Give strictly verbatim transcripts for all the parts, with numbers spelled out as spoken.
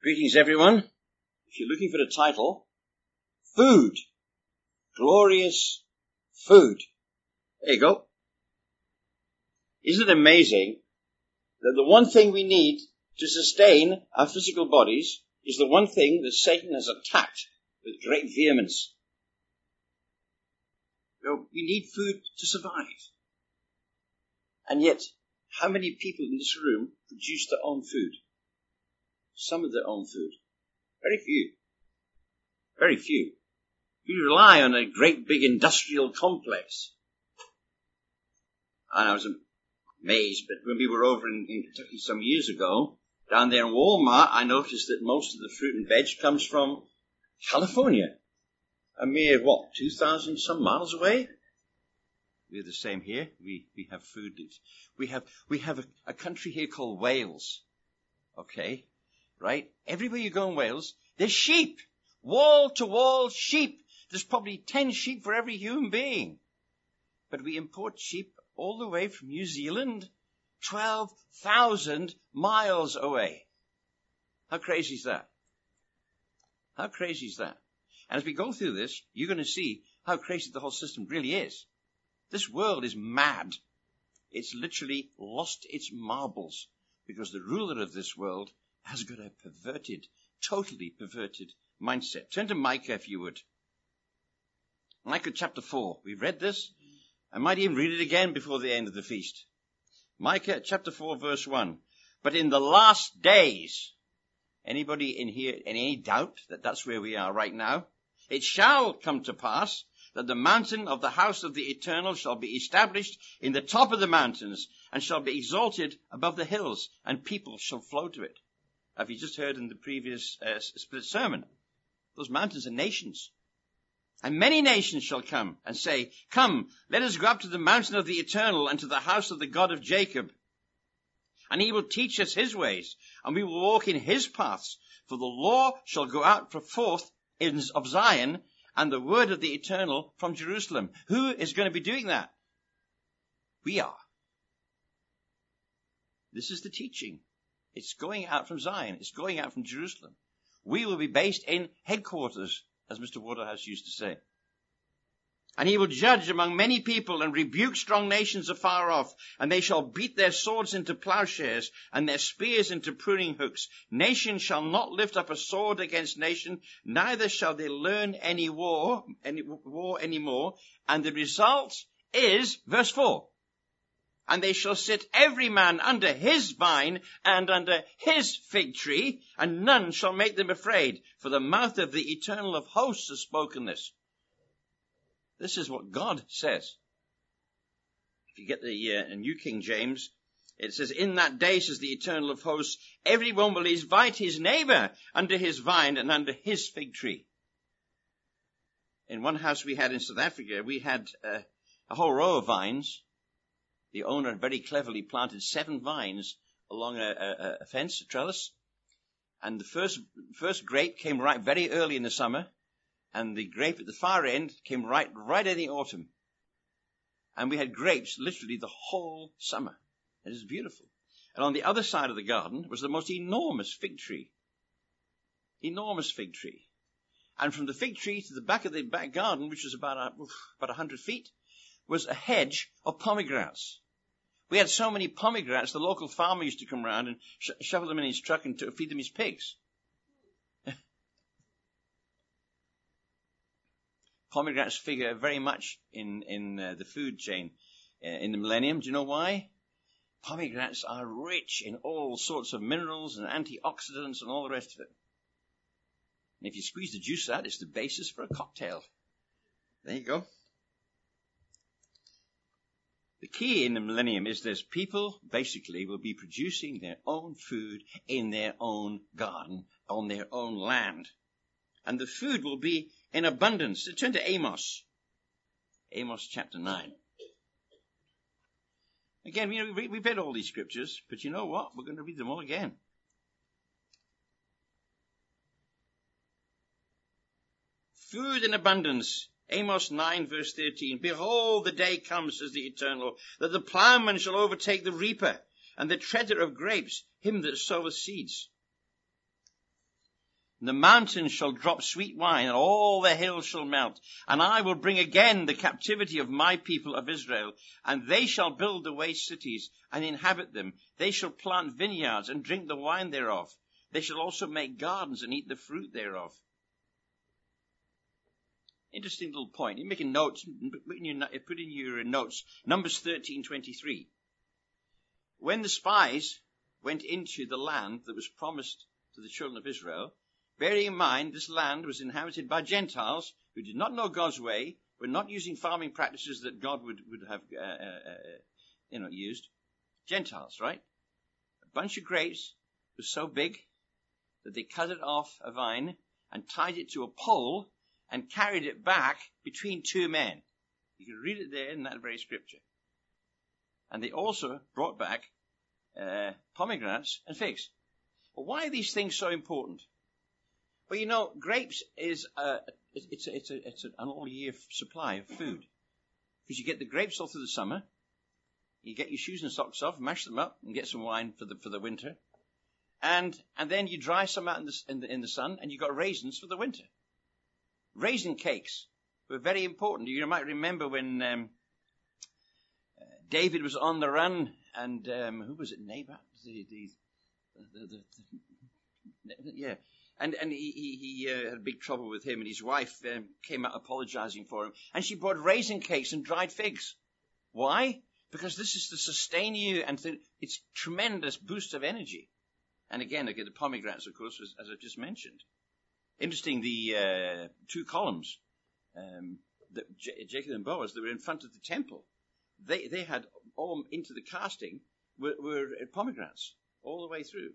Greetings, everyone. If you're looking for a title, Food. Glorious Food. There you go. Isn't it amazing that the one thing we need to sustain our physical bodies is the one thing that Satan has attacked with great vehemence? You know, we need food to survive. And yet, how many people in this room produce their own food? Some of their own food. Very few. Very few. We rely on a great big industrial complex. And I was amazed, but when we were over in, in Kentucky some years ago, down there in Walmart, I noticed that most of the fruit and veg comes from California. A mere, what, two thousand some miles away? We're the same here. We we have food. We have we have a, a country here called Wales. Okay? Right? Everywhere you go in Wales, there's sheep. Wall to wall sheep. There's probably ten sheep for every human being. But we import sheep all the way from New Zealand, twelve thousand miles away. How crazy is that? How crazy is that? And as we go through this, you're going to see how crazy the whole system really is. This world is mad. It's literally lost its marbles because the ruler of this world has got a perverted, totally perverted mindset. Turn to Micah if you would. Micah chapter four. We've read this. I might even read it again before the end of the feast. Micah chapter four verse one. But in the last days, anybody in here, any doubt that that's where we are right now? It shall come to pass that the mountain of the house of the Eternal shall be established in the top of the mountains and shall be exalted above the hills, and people shall flow to it. Have you just heard in the previous uh, split sermon? Those mountains are nations. And many nations shall come and say, come, let us go up to the mountain of the Eternal and to the house of the God of Jacob. And he will teach us his ways, and we will walk in his paths. For the law shall go out forth in, of Zion, and the word of the Eternal from Jerusalem. Who is going to be doing that? We are. This is the teaching. It's going out from Zion. It's going out from Jerusalem. We will be based in headquarters, as Mister Waterhouse used to say. And he will judge among many people and rebuke strong nations afar off. And they shall beat their swords into plowshares and their spears into pruning hooks. Nation shall not lift up a sword against nation, neither shall they learn any war, any war anymore. And the result is, verse four. And they shall sit every man under his vine and under his fig tree, and none shall make them afraid, for the mouth of the Eternal of hosts has spoken this. This is what God says. If you get the uh, New King James, it says, in that day, says the Eternal of hosts, everyone will invite his neighbor under his vine and under his fig tree. In one house we had in South Africa, we had uh, a whole row of vines. The owner very cleverly planted seven vines along a, a, a fence, a trellis. And the first, first grape came right very early in the summer. And the grape at the far end came right, right in the autumn. And we had grapes literally the whole summer. It was beautiful. And on the other side of the garden was the most enormous fig tree. Enormous fig tree. And from the fig tree to the back of the back garden, which was about a, about a hundred feet, was a hedge of pomegranates. We had so many pomegranates, the local farmer used to come round and sh- shovel them in his truck and to feed them his pigs. Pomegranates figure very much in, in uh, the food chain uh, in the millennium. Do you know why? Pomegranates are rich in all sorts of minerals and antioxidants and all the rest of it. And if you squeeze the juice out, it's the basis for a cocktail. There you go. The key in the millennium is this. People basically will be producing their own food in their own garden, on their own land. And the food will be in abundance. So turn to Amos. Amos chapter nine. Again, you know, we've read all these scriptures, but you know what? We're going to read them all again. Food in abundance. Amos nine verse thirteen. Behold, the day comes, says the Eternal, that the plowman shall overtake the reaper, and the treader of grapes, him that soweth seeds. The mountains shall drop sweet wine, and all the hills shall melt. And I will bring again the captivity of my people of Israel, and they shall build the waste cities and inhabit them. They shall plant vineyards and drink the wine thereof. They shall also make gardens and eat the fruit thereof. Interesting little point. You're making notes, put in your, put in your notes, Numbers thirteen twenty-three. When the spies went into the land that was promised to the children of Israel, bearing in mind this land was inhabited by Gentiles who did not know God's way, were not using farming practices that God would, would have uh, uh, you know, used. Gentiles, right? A bunch of grapes was so big that they cut it off a vine and tied it to a pole and carried it back between two men. You can read it there in that very scripture. And they also brought back uh, pomegranates and figs. Well, why are these things so important? Well, you know, grapes is a, it's a, it's a, it's an all-year supply of food. Because you get the grapes all through the summer, you get your shoes and socks off, mash them up, and get some wine for the for the winter, and and then you dry some out in the in the, in the sun, and you got raisins for the winter. Raisin cakes were very important. You might remember when um, uh, David was on the run, and um, who was it? Naboth, the the, the, the, the yeah. And, and he, he, he uh, had big trouble with him, and his wife um, came out apologizing for him. And she brought raisin cakes and dried figs. Why? Because this is to sustain you, and to, it's tremendous boost of energy. And again, again, the pomegranates, of course, as, as I've just mentioned. Interesting, the uh, two columns, um, that J- Jacob and Boaz, that were in front of the temple, they, they had all into the casting were, were pomegranates all the way through.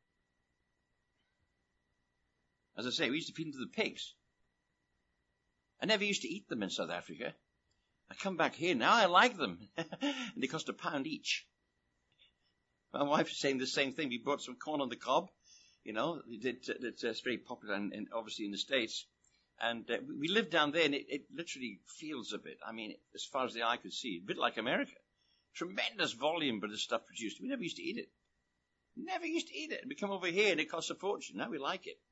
As I say, we used to feed them to the pigs. I never used to eat them in South Africa. I come back here, now I like them. And they cost a pound each. My wife is saying the same thing. We bought some corn on the cob, you know, that's uh, very popular, in, in, obviously, in the States. And uh, we live down there, and it, it literally feels a bit, I mean, as far as the eye could see, a bit like America. Tremendous volume of the stuff produced. We never used to eat it. Never used to eat it. We come over here, and it costs a fortune. Now we like it.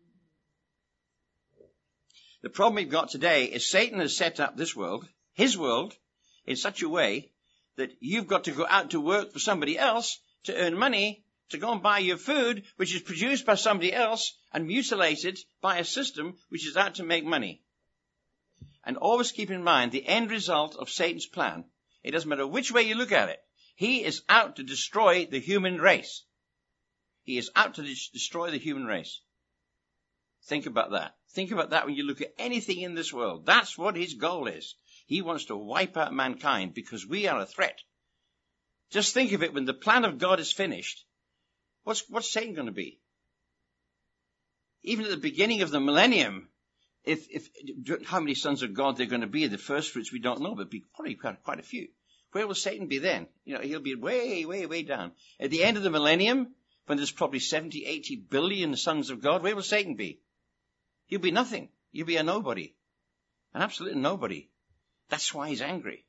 The problem we've got today is Satan has set up this world, his world, in such a way that you've got to go out to work for somebody else to earn money, to go and buy your food, which is produced by somebody else and mutilated by a system which is out to make money. And always keep in mind the end result of Satan's plan. It doesn't matter which way you look at it. He is out to destroy the human race. He is out to de- destroy the human race. Think about that. Think about that when you look at anything in this world. That's what his goal is. He wants to wipe out mankind because we are a threat. Just think of it, when the plan of God is finished, what's, what's Satan going to be? Even at the beginning of the millennium, if, if, how many sons of God there are going to be? The first fruits we don't know, but be probably quite, quite a few. Where will Satan be then? You know, he'll be way, way, way down. At the end of the millennium, when there's probably seventy, eighty billion sons of God, where will Satan be? He'll be nothing. He'll be a nobody. An absolute nobody. That's why he's angry.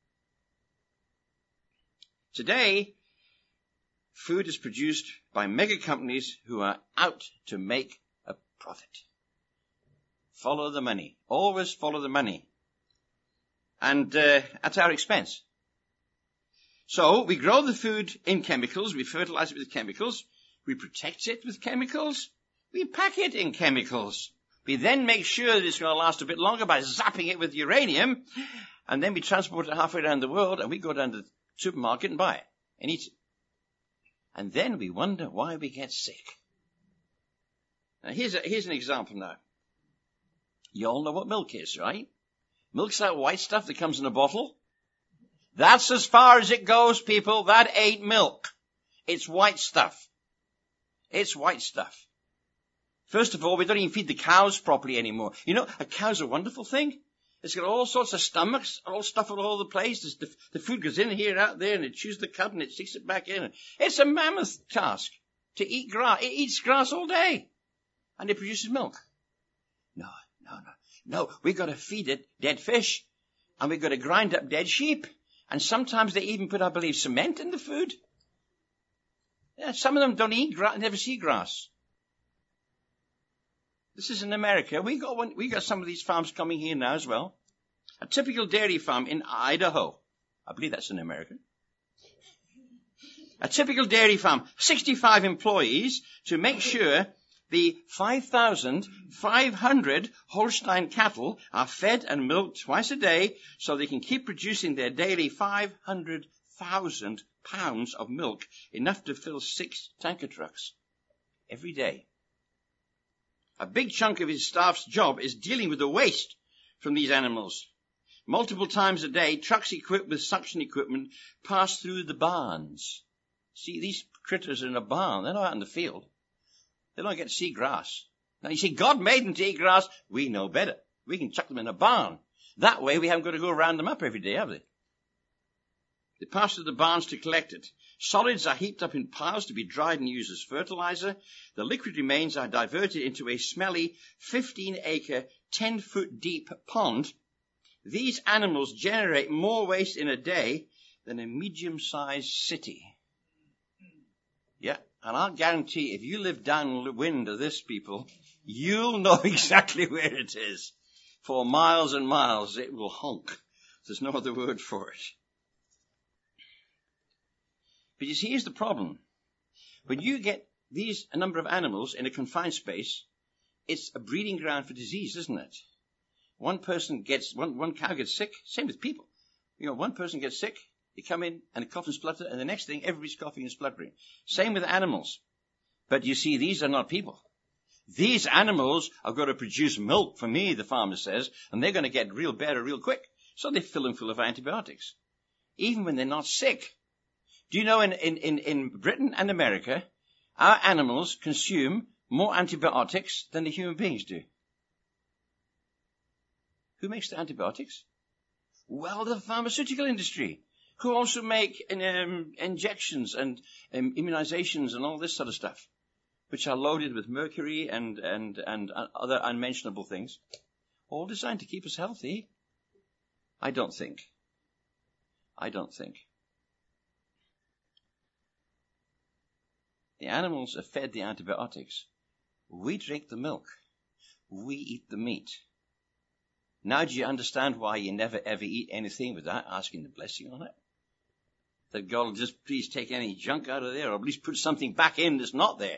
Today, food is produced by mega companies who are out to make a profit. Follow the money. Always follow the money. And uh, at our expense. So we grow the food in chemicals. We fertilize it with chemicals. We protect it with chemicals. We pack it in chemicals. We then make sure that it's going to last a bit longer by zapping it with uranium. And then we transport it halfway around the world, and we go down to the supermarket and buy it and eat it. And then we wonder why we get sick. Now here's, a, here's an example now. You all know what milk is, right? Milk's that white stuff that comes in a bottle. That's as far as it goes, people. That ain't milk. It's white stuff. It's white stuff. First of all, we don't even feed the cows properly anymore. You know, a cow's a wonderful thing. It's got all sorts of stomachs, all stuff all over the place. The, the food goes in here, out there, and it chews the cud and it sticks it back in. It's a mammoth task to eat grass. It eats grass all day. And it produces milk. No, no, no. No, we've got to feed it dead fish. And we've got to grind up dead sheep. And sometimes they even put, I believe, cement in the food. Yeah, some of them don't eat grass, never see grass. This is in America. We got one, we got some of these farms coming here now as well. A typical dairy farm in Idaho. I believe that's in America. A typical dairy farm, sixty-five employees to make sure the five thousand five hundred Holstein cattle are fed and milked twice a day so they can keep producing their daily five hundred thousand pounds of milk, enough to fill six tanker trucks every day. A big chunk of his staff's job is dealing with the waste from these animals. Multiple times a day, trucks equipped with suction equipment pass through the barns. See, these critters are in a barn. They're not out in the field. They don't get to see grass. Now, you see, God made them to eat grass. We know better. We can chuck them in a barn. That way, we haven't got to go round them up every day, have they? They pass through the barns to collect it. Solids are heaped up in piles to be dried and used as fertilizer. The liquid remains are diverted into a smelly fifteen-acre, ten-foot-deep pond. These animals generate more waste in a day than a medium-sized city. Yeah, and I'll guarantee if you live downwind of this, people, you'll know exactly where it is. For miles and miles, it will honk. There's no other word for it. But you see, here's the problem. When you get these a number of animals in a confined space, it's a breeding ground for disease, isn't it? One person gets, one, one cow gets sick, same with people. You know, one person gets sick, they come in and cough and splutter, and the next thing, everybody's coughing and spluttering. Same with animals. But you see, these are not people. These animals are going to produce milk for me, the farmer says, and they're going to get real better real quick. So they fill them full of antibiotics. Even when they're not sick. Do you know in, in, in, in Britain and America, our animals consume more antibiotics than the human beings do? Who makes the antibiotics? Well, the pharmaceutical industry, who also make um, injections and um, immunizations and all this sort of stuff, which are loaded with mercury and, and, and other unmentionable things, all designed to keep us healthy. I don't think. I don't think. The animals are fed the antibiotics. We drink the milk. We eat the meat. Now do you understand why you never ever eat anything without asking the blessing on it? That God will just please take any junk out of there, or at least put something back in that's not there.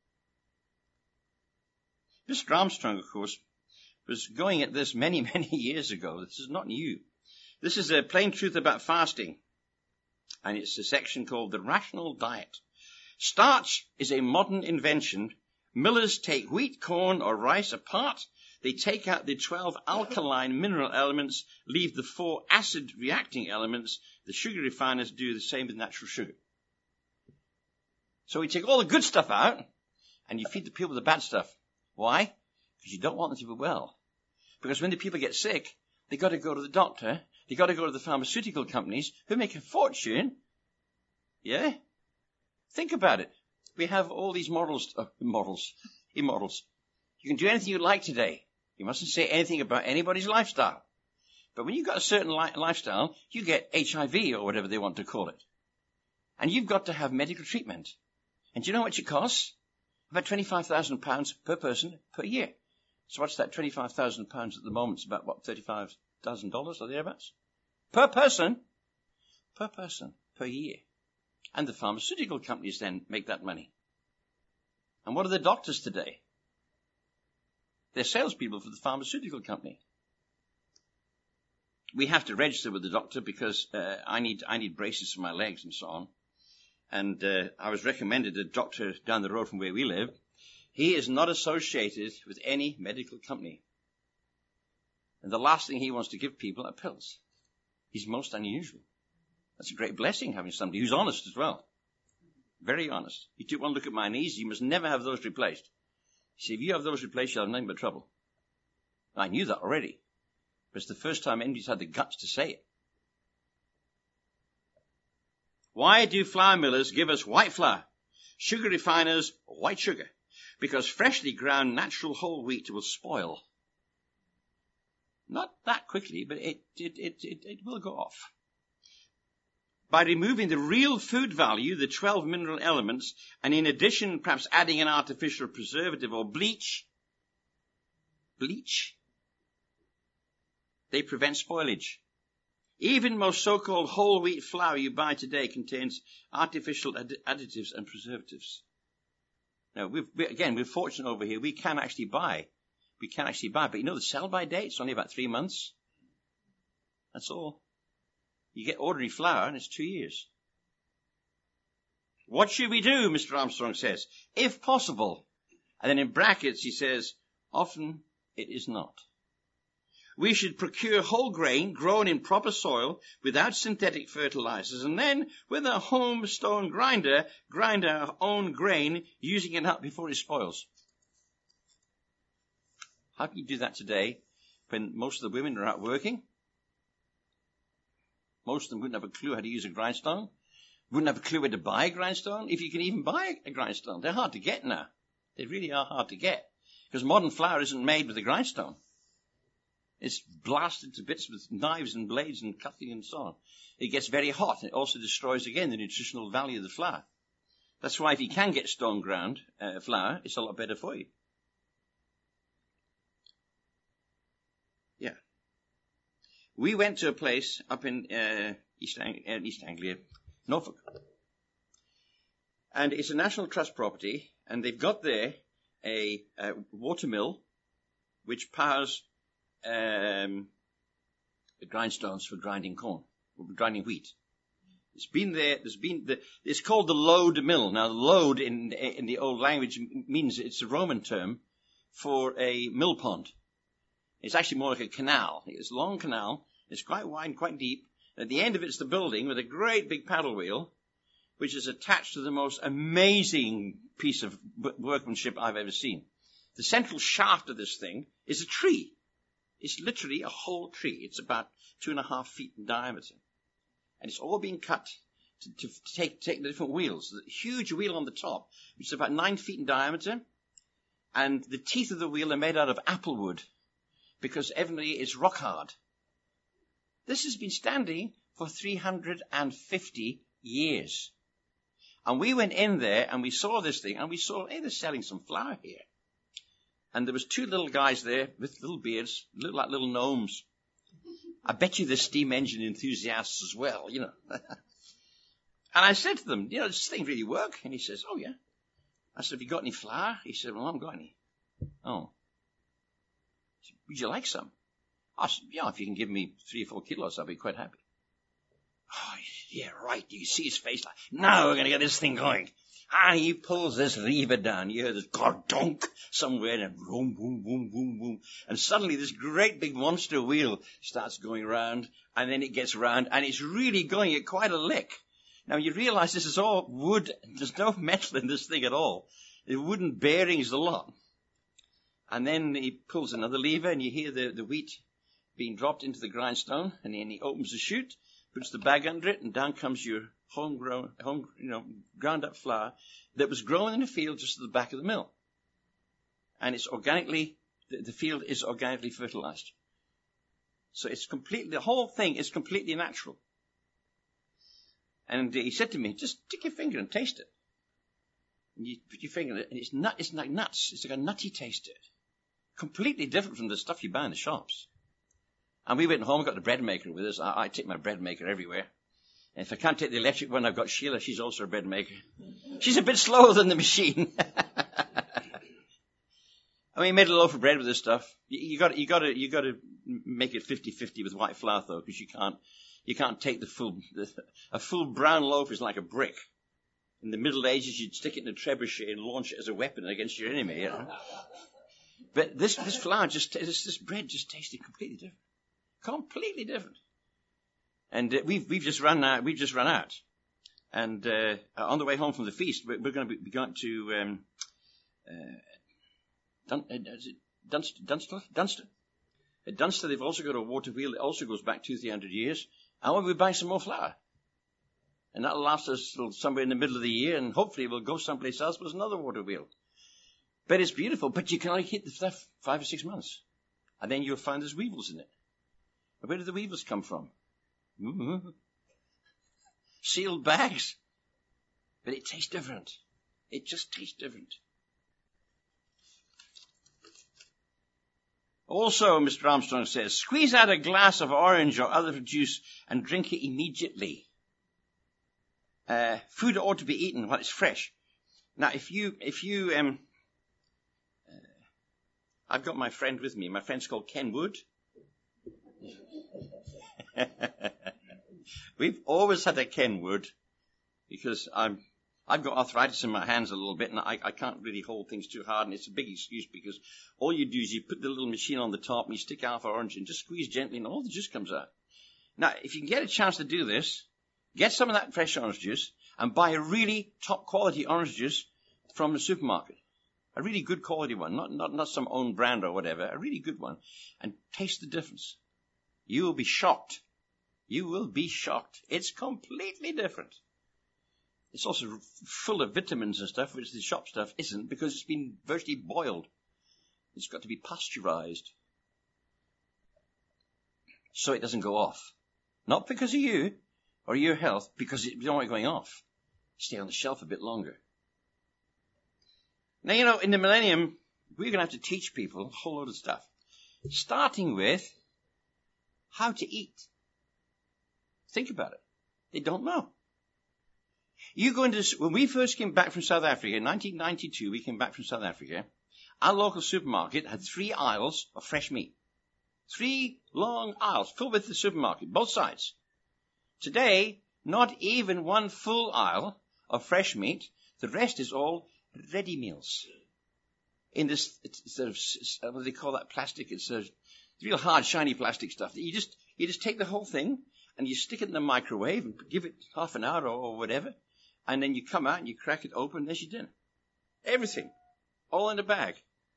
Mister Armstrong, of course, was going at this many, many years ago. This is not new. This is a plain truth about fasting. And it's a section called The Rational Diet. Starch is a modern invention. Millers take wheat, corn, or rice apart. They take out the twelve alkaline mineral elements, leave the four acid reacting elements. The sugar refiners do the same with natural sugar. So we take all the good stuff out, and you feed the people the bad stuff. Why? Because you don't want them to be well. Because when the people get sick, they got to go to the doctor. They got to go to the pharmaceutical companies who make a fortune. Yeah? Think about it. We have all these models, uh, models, immortals. You can do anything you like today. You mustn't say anything about anybody's lifestyle. But when you've got a certain li- lifestyle, you get H I V or whatever they want to call it. And you've got to have medical treatment. And do you know how much it costs? About twenty-five thousand pounds per person per year. So what's that twenty-five thousand pounds at the moment? It's about, what, thirty-five thousand dollars or thereabouts? Per person. Per person. Per year. And the pharmaceutical companies then make that money. And what are the doctors today? They're salespeople for the pharmaceutical company. We have to register with the doctor because uh, I need I need braces for my legs and so on. And uh, I was recommended a doctor down the road from where we live. He is not associated with any medical company. And the last thing he wants to give people are pills. He's most unusual. That's a great blessing, having somebody who's honest as well. Very honest. You took one look at my knees, you must never have those replaced. See, if you have those replaced, you'll have nothing but trouble. I knew that already. But it's the first time anybody's had the guts to say it. Why do flour millers give us white flour? Sugar refiners, white sugar. Because freshly ground natural whole wheat will spoil. Not that quickly, but it, it, it, it, it will go off. By removing the real food value, the twelve mineral elements, and in addition, perhaps adding an artificial preservative or bleach, bleach. They prevent spoilage. Even most so-called whole wheat flour you buy today contains artificial add- additives and preservatives. Now, we've, we, again, we're fortunate over here. We can actually buy. We can actually buy. But you know, the sell-by date's only about three months. That's all. You get ordinary flour and it's two years. What should we do, Mister Armstrong says? If possible. And then in brackets he says, often it is not. We should procure whole grain grown in proper soil without synthetic fertilizers, and then with a home stone grinder, grind our own grain using it up before it spoils. How can you do that today when most of the women are out working? Most of them wouldn't have a clue how to use a grindstone. Wouldn't have a clue where to buy a grindstone. If you can even buy a grindstone, they're hard to get now. They really are hard to get. Because modern flour isn't made with a grindstone. It's blasted to bits with knives and blades and cutting and so on. It gets very hot. It also destroys, again, the nutritional value of the flour. That's why if you can get stone ground uh, flour, it's a lot better for you. Yeah. We went to a place up in uh, East, Ang- uh, East Anglia, Norfolk. And it's a National Trust property, and they've got there a, a water mill which powers um, the grindstones for grinding corn, or grinding wheat. It's been there, there's been, the, it's called the Lode Mill. Now, the Lode in, in the old language means it's a Roman term for a mill pond. It's actually more like a canal. It's a long canal. It's quite wide and quite deep. At the end of it's the building with a great big paddle wheel, which is attached to the most amazing piece of workmanship I've ever seen. The central shaft of this thing is a tree. It's literally a whole tree. It's about two and a half feet in diameter. And it's all being cut to, to take, take the different wheels. The huge wheel on the top, which is about nine feet in diameter. And the teeth of the wheel are made out of apple wood, because evidently it's rock hard. This has been standing for three hundred fifty years. And we went in there and we saw this thing and we saw, hey, they're selling some flour here. And there was two little guys there with little beards, look like little gnomes. I bet you they're steam engine enthusiasts as well, you know. And I said to them, you know, does this thing really work? And he says, oh yeah. I said, have you got any flour? He said, well, I haven't got any. Oh. Said, would you like some? I said, yeah, if you can give me three or four kilos, I'll be quite happy. Oh, yeah, right. You see his face like, now we're going to get this thing going. And he pulls this lever down. You hear this gordonk somewhere, and boom, boom, boom, boom, boom. And suddenly this great big monster wheel starts going round, and then it gets round, and it's really going at quite a lick. Now you realize this is all wood. There's no metal in this thing at all. The wooden bearings a lot. And then he pulls another lever, and you hear the, the wheat being dropped into the grindstone, and then he opens the chute, puts the bag under it, and down comes your homegrown, home, you know, ground up flour that was grown in a field just at the back of the mill. And it's organically, the, the field is organically fertilized. So it's completely, the whole thing is completely natural. And he said to me, just stick your finger and taste it. And you put your finger in it, and it's nut, it's like nuts. It's like a nutty taste to it. Completely different from the stuff you buy in the shops. And we went home, got the bread maker with us. I, I take my bread maker everywhere. And if I can't take the electric one, I've got Sheila. She's also a bread maker. She's a bit slower than the machine. I mean, we made a loaf of bread with this stuff. You, you got, you got to, you got to make it fifty-fifty with white flour, though, because you can't, you can't take the full. The, a full brown loaf is like a brick. In the Middle Ages, you'd stick it in a trebuchet and launch it as a weapon against your enemy. You know? But this, this flour just, this, this bread just tasted completely different. Completely different. And uh, we've we've just run out. We've just run out. And uh, on the way home from the feast, we're, we're going to be, be going to um, uh, Dun, uh, is it Dunster, Dunster, Dunster. At Dunster, they've also got a water wheel that also goes back two, three hundred years. And we'll be buying some more flour, and that'll last us till somewhere in the middle of the year, and hopefully we'll go someplace else with another water wheel. But it's beautiful. But you can only keep the stuff five or six months, and then you'll find there's weevils in it. Where do the weevils come from? Mm-hmm. Sealed bags. But it tastes different. It just tastes different. Also, Mister Armstrong says, squeeze out a glass of orange or other juice and drink it immediately. Uh, food ought to be eaten while it's fresh. Now, if you, if you, um, uh, I've got my friend with me. My friend's called Ken Wood. We've always had a Ken Wood because I'm, I've got arthritis in my hands a little bit and I, I can't really hold things too hard, and it's a big excuse because all you do is you put the little machine on the top and you stick half orange and just squeeze gently and all the juice comes out. Now, if you can get a chance to do this, get some of that fresh orange juice and buy a really top quality orange juice from the supermarket. A really good quality one, not, not, not some own brand or whatever, a really good one, and taste the difference. You will be shocked. You will be shocked. It's completely different. It's also full of vitamins and stuff, which the shop stuff isn't, because it's been virtually boiled. It's got to be pasteurized. So it doesn't go off. Not because of you or your health, because it don't want it going off. Stay on the shelf a bit longer. Now, you know, in the millennium, we're going to have to teach people a whole load of stuff. Starting with how to eat. Think about it. They don't know. You go into, when we first came back from South Africa, in nineteen ninety-two, we came back from South Africa, our local supermarket had three aisles of fresh meat. Three long aisles filled with the supermarket, both sides. Today, not even one full aisle of fresh meat. The rest is all ready meals. In this, it's sort of, what do they call that plastic? It's a real hard, shiny plastic stuff. You just, you just take the whole thing and you stick it in the microwave and give it half an hour or whatever. And then you come out and you crack it open, there's your dinner. Everything. All in a bag.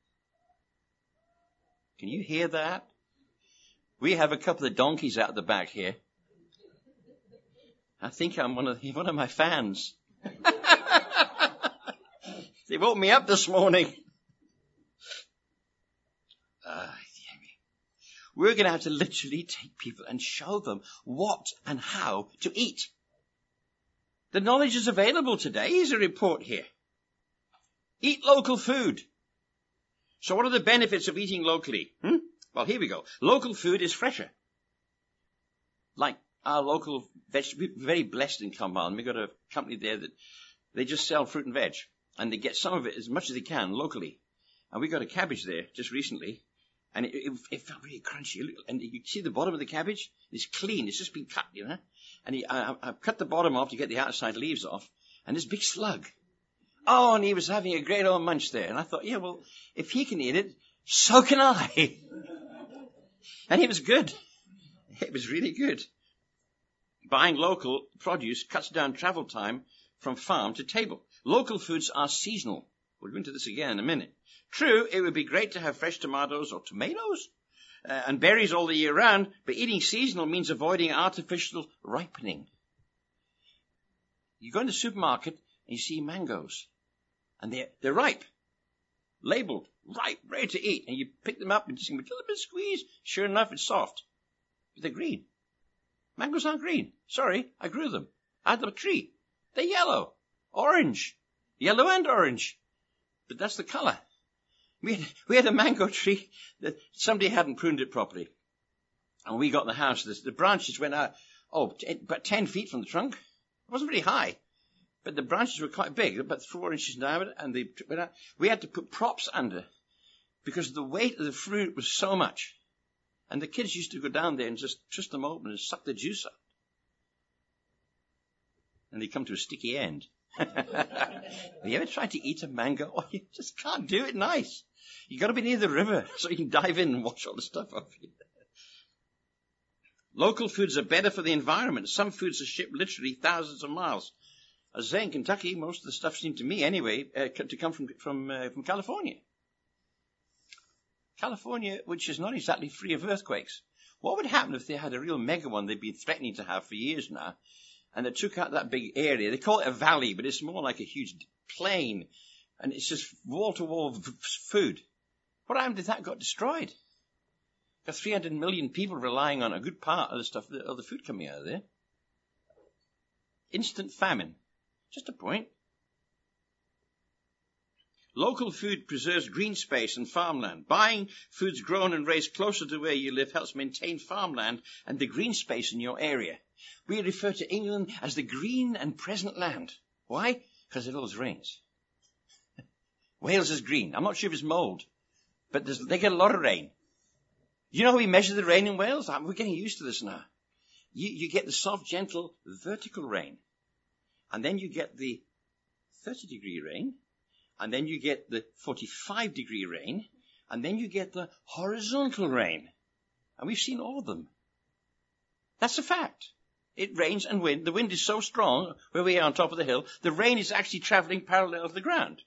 Can you hear that? We have a couple of donkeys out the back here. I think I'm one of, one of my fans. They woke me up this morning. Uh, We're going to have to literally take people and show them what and how to eat. The knowledge is available today. Here's a report here. Eat local food. So what are the benefits of eating locally? Hmm? Well, here we go. Local food is fresher. Like our local veg, we're very blessed in Cumberland. We've got a company there that they just sell fruit and veg. And they get some of it as much as they can locally. And we got a cabbage there just recently. And it, it, it felt really crunchy. And you see the bottom of the cabbage? It's clean. It's just been cut, you know. And he, I, I cut the bottom off to get the outside leaves off. And this big slug. Oh, and he was having a great old munch there. And I thought, yeah, well, if he can eat it, so can I. And it was good. It was really good. Buying local produce cuts down travel time from farm to table. Local foods are seasonal. We'll go into this again in a minute. True, it would be great to have fresh tomatoes or tomatoes uh, and berries all the year round, but eating seasonal means avoiding artificial ripening. You go in the supermarket and you see mangoes, and they're, they're ripe, labeled, ripe, ready to eat, and you pick them up and just give them a little bit of squeeze. Sure enough, it's soft, but they're green. Mangoes aren't green. Sorry, I grew them. I had them a tree. They're yellow, orange, yellow and orange, but that's the color. We had, we had a mango tree that somebody hadn't pruned it properly. And we got in the house, the, the branches went out, oh, about ten feet from the trunk. It wasn't very high, but the branches were quite big, about four inches in diameter, and they went out. We had to put props under because the weight of the fruit was so much. And the kids used to go down there and just twist them open and suck the juice out. And they come to a sticky end. Have you ever tried to eat a mango? Oh, you just can't do it nice. You've got to be near the river so you can dive in and wash all the stuff off you. Local foods are better for the environment. Some foods are shipped literally thousands of miles. As I say in Kentucky, most of the stuff seemed to me anyway uh, to come from from uh, from California. California, which is not exactly free of earthquakes. What would happen if they had a real mega one they've been threatening to have for years now, and they took out that big area? They call it a valley, but it's more like a huge plain, and it's just wall-to-wall food. What happened if that got destroyed? Got three hundred million people relying on a good part of the stuff, of the food coming out of there. Instant famine. Just a point. Local food preserves green space and farmland. Buying foods grown and raised closer to where you live helps maintain farmland and the green space in your area. We refer to England as the green and present land. Why? Because it always rains. Wales is green. I'm not sure if it's mold, but they get a lot of rain. You know how we measure the rain in Wales? We're getting used to this now. You, you get the soft, gentle, vertical rain. And then you get the thirty degree rain. And then you get the forty-five degree rain. And then you get the horizontal rain. And we've seen all of them. That's a fact. It rains and wind. The wind is so strong where we are on top of the hill, the rain is actually traveling parallel to the ground.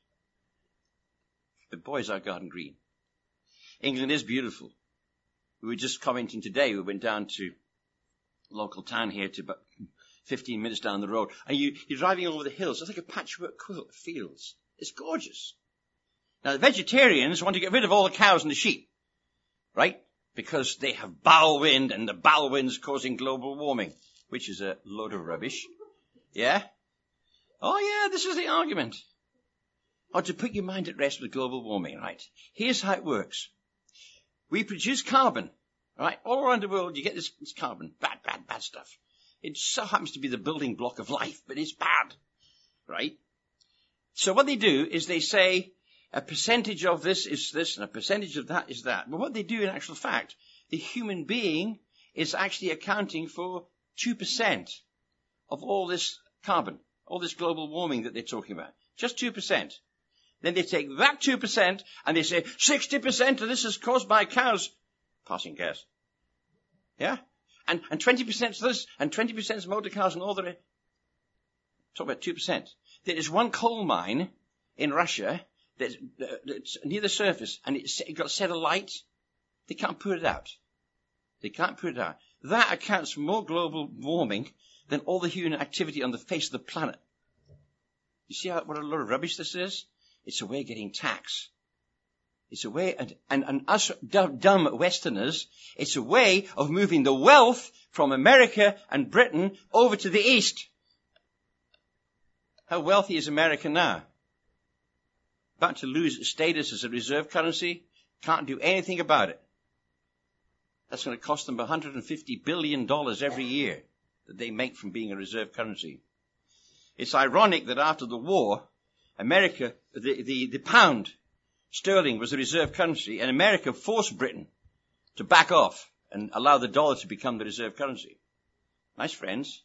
But boy, is our garden green. England is beautiful. We were just commenting today. We went down to a local town here to about fifteen minutes down the road. And you, you're driving over the hills. It's like a patchwork quilt of fields. It's gorgeous. Now, the vegetarians want to get rid of all the cows and the sheep, right? Because they have bowel wind, and the bowel wind's causing global warming, which is a load of rubbish. Yeah? Oh, yeah, this is the argument. Or to put your mind at rest with global warming, right? Here's how it works. We produce carbon, right? All around the world, you get this, this carbon. Bad, bad, bad stuff. It so happens to be the building block of life, but it's bad, right? So what they do is they say a percentage of this is this and a percentage of that is that. But what they do in actual fact, the human being is actually accounting for two percent of all this carbon, all this global warming that they're talking about. Just two percent. Then they take that two percent and they say sixty percent of this is caused by cows passing gas. Yeah? And, and twenty percent is this, and twenty percent is motor cars and all that. Talk about two percent. There is one coal mine in Russia that's, that's near the surface, and it's it got set alight. They can't put it out. They can't put it out. That accounts for more global warming than all the human activity on the face of the planet. You see how, what a lot of rubbish this is? It's a way of getting tax. It's a way, and, and, and us dumb Westerners, it's a way of moving the wealth from America and Britain over to the East. How wealthy is America now? About to lose its status as a reserve currency. Can't do anything about it. That's going to cost them one hundred fifty billion dollars every year that they make from being a reserve currency. It's ironic that after the war, America, the, the, the pound sterling was the reserve currency, and America forced Britain to back off and allow the dollar to become the reserve currency. Nice friends.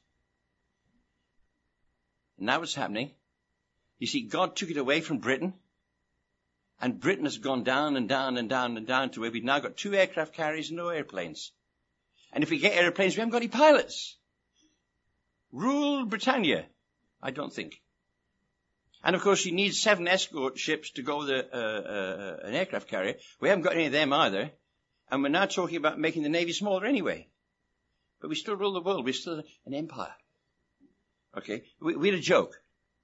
And now what's happening? You see, God took it away from Britain, and Britain has gone down and down and down and down to where we've now got two aircraft carriers and no airplanes. And if we get airplanes, we haven't got any pilots. Rule Britannia? I don't think. And of course, you need seven escort ships to go with a, uh, uh, an aircraft carrier. We haven't got any of them either. And we're now talking about making the Navy smaller anyway. But we still rule the world. We're still an empire. Okay? We, we're a joke.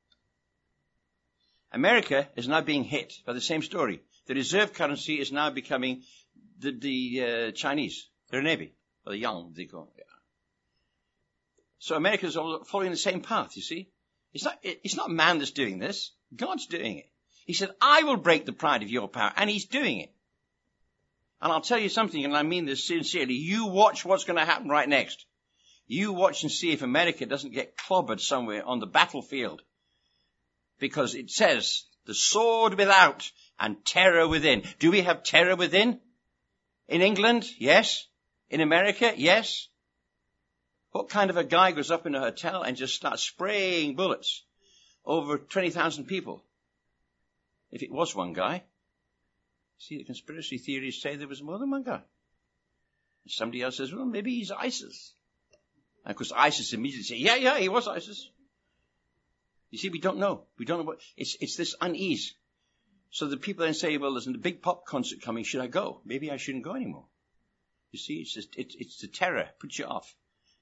America is now being hit by the same story. The reserve currency is now becoming the, the uh, Chinese. Their Navy. Or the Yang, they call it. Yeah. So America is following the same path, you see. It's not, it's not man that's doing this. God's doing it. He said, I will break the pride of your power. And he's doing it. And I'll tell you something, and I mean this sincerely. You watch what's going to happen right next. You watch and see if America doesn't get clobbered somewhere on the battlefield. Because it says, the sword without and terror within. Do we have terror within? In England? Yes. In America? Yes. What kind of a guy goes up in a hotel and just starts spraying bullets over twenty thousand people? If it was one guy. See, the conspiracy theories say there was more than one guy. Somebody else says, well, maybe he's ISIS. And of course, ISIS immediately say, yeah, yeah, he was ISIS. You see, we don't know. We don't know what, it's, it's this unease. So the people then say, well, there's a big pop concert coming, should I go? Maybe I shouldn't go anymore. You see, it's just, it, it's the terror, puts you off.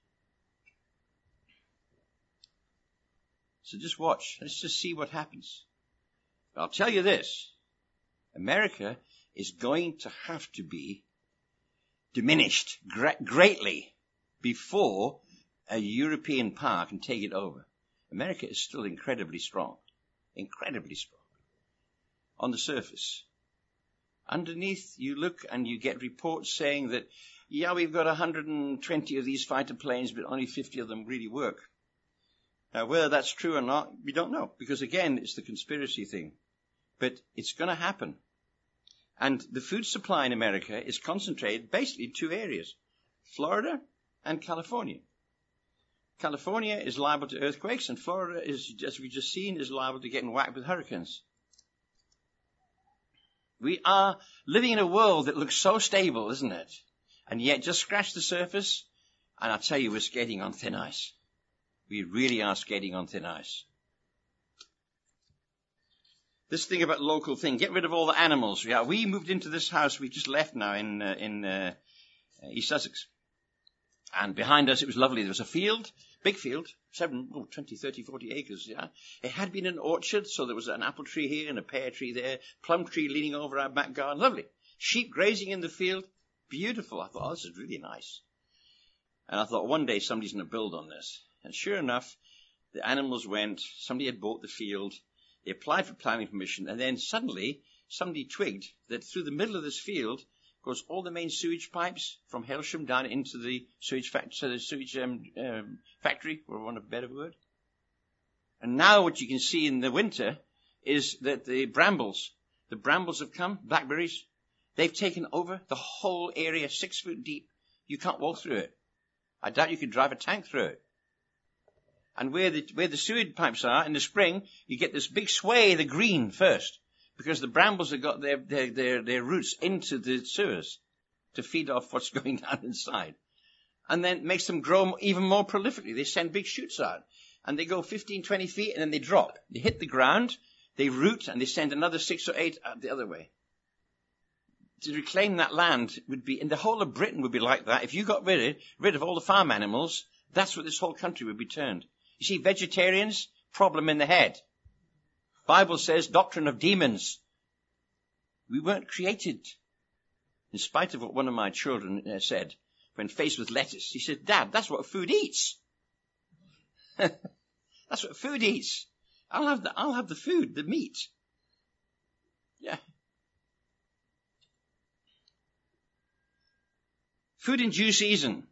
So just watch. Let's just see what happens. I'll tell you this. America is going to have to be diminished gra- greatly before a European power can take it over. America is still incredibly strong. Incredibly strong. on the surface. Underneath, you look and you get reports saying that, yeah, we've got one hundred twenty of these fighter planes, but only fifty of them really work. Now, whether that's true or not, we don't know, because again, it's the conspiracy thing. But it's going to happen. And the food supply in America is concentrated basically in two areas, Florida and California. California is liable to earthquakes, and Florida is, as we've just seen, is liable to getting whacked with hurricanes. We are living in a world that looks so stable, isn't it? And yet, just scratch the surface, and I tell you, we're skating on thin ice. We really are skating on thin ice. This thing about local thing, get rid of all the animals. Yeah, we moved into this house we just left now in uh, in uh, East Sussex. And behind us, it was lovely. There was a field, big field, seven, oh, twenty, thirty, forty acres. Yeah, it had been an orchard, so there was an apple tree here and a pear tree there, plum tree leaning over our back garden. Lovely. Sheep grazing in the field. Beautiful. I thought, oh, this is really nice. And I thought, one day somebody's going to build on this. And sure enough, the animals went. Somebody had bought the field. They applied for planning permission, and then suddenly somebody twigged that through the middle of this field goes all the main sewage pipes from Hailsham down into the sewage, fact- so the sewage um, um, factory, for want of a better word. And now what you can see in the winter is that the brambles, the brambles have come, blackberries, they've taken over the whole area, six foot deep. You can't walk through it. I doubt you could drive a tank through it. And where the, where the sewage pipes are, in the spring, you get this big swathe of green first, because the brambles have got their, their, their, their roots into the sewers to feed off what's going down inside. And then it makes them grow even more prolifically. They send big shoots out, and they go fifteen, twenty feet, and then they drop. They hit the ground, they root, and they send another six or eight out the other way. To reclaim that land would be, in the whole of Britain would be like that. If you got rid of, rid of all the farm animals, that's what this whole country would be turned. You see, vegetarians, problem in the head. Bible says doctrine of demons. We weren't created. In spite of what one of my children uh, said when faced with lettuce, he said, Dad, that's what food eats. That's what food eats. I'll have the, I'll have the food, the meat. Yeah. Food in due season.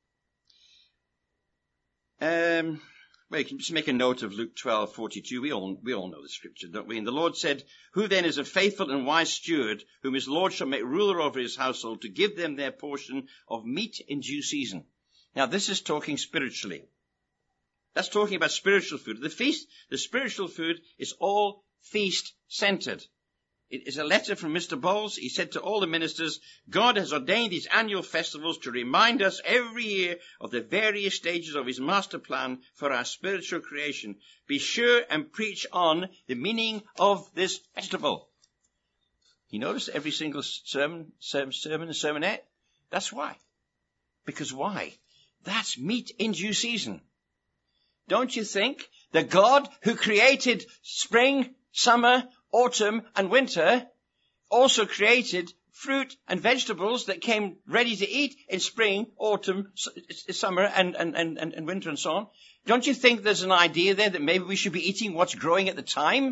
Um, well, you can just make a note of Luke twelve forty-two. We all, we all know the scripture, don't we? And the Lord said, who then is a faithful and wise steward, whom his Lord shall make ruler over his household, to give them their portion of meat in due season? Now, this is talking spiritually. That's talking about spiritual food. The feast, the spiritual food is all feast-centered. It is a letter from Mister Bowles. He said to all the ministers, God has ordained these annual festivals to remind us every year of the various stages of his master plan for our spiritual creation. Be sure and preach on the meaning of this festival. You notice every single sermon, sermon, sermon, sermonette? That's why. Because why? That's meat in due season. Don't you think the God who created spring, summer, autumn and winter also created fruit and vegetables that came ready to eat in spring, autumn, summer and, and, and, and winter and so on? Don't you think there's an idea there that maybe we should be eating what's growing at the time?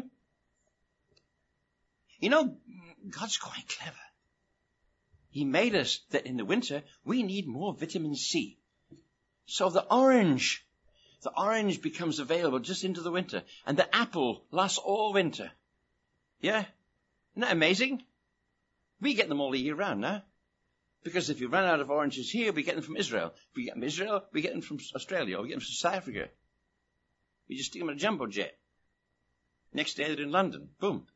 You know, God's quite clever. He made us that in the winter we need more vitamin C. So the orange, the orange becomes available just into the winter, and the apple lasts all winter. Yeah? Isn't that amazing? We get them all the year round now. Because if you run out of oranges here, we get them from Israel. If we get them from Israel, we get them from Australia, or we get them from South Africa. We just stick them in a jumbo jet. Next day they're in London. Boom.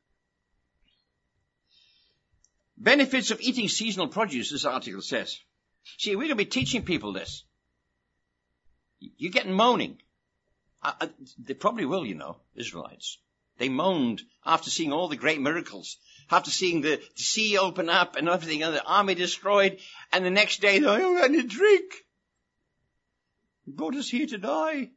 Benefits of eating seasonal produce, this article says. See, we're going to be teaching people this. You're getting moaning. I, I, they probably will, you know, Israelites. They moaned after seeing all the great miracles, after seeing the, the sea open up and everything, and the army destroyed, and the next day, they don't have any drink. He brought us here to die.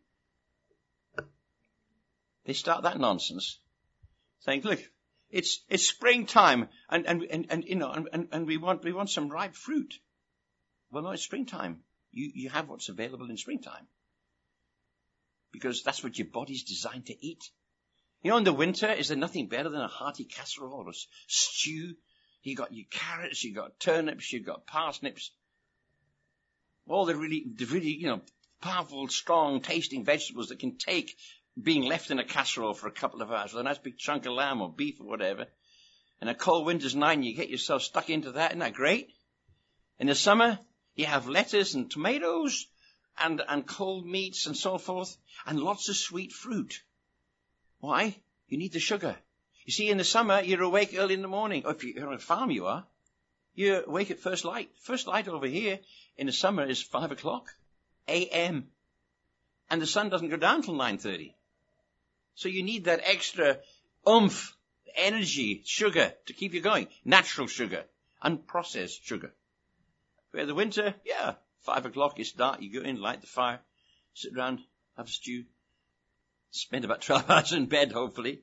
They start that nonsense, saying, look, it's it's springtime, and and and, and you know, and, and we want we want some ripe fruit. Well, no, it's springtime. You you have what's available in springtime, because that's what your body's designed to eat. You know, in the winter, is there nothing better than a hearty casserole or a stew? You got your carrots, you got turnips, you got parsnips. All the really, the really, you know, powerful, strong, tasting vegetables that can take being left in a casserole for a couple of hours with a nice big chunk of lamb or beef or whatever. And a cold winter's night, and you get yourself stuck into that. Isn't that great? In the summer, you have lettuce and tomatoes and, and cold meats and so forth, and lots of sweet fruit. Why? You need the sugar. You see, in the summer, you're awake early in the morning. Or if you're on a farm, you are. You're awake at first light. First light over here in the summer is five o'clock a m And the sun doesn't go down till nine thirty. So you need that extra oomph, energy, sugar to keep you going. Natural sugar, unprocessed sugar. Where the winter, yeah, five o'clock is dark. You go in, light the fire, sit around, have a stew. Spend about twelve hours in bed, hopefully.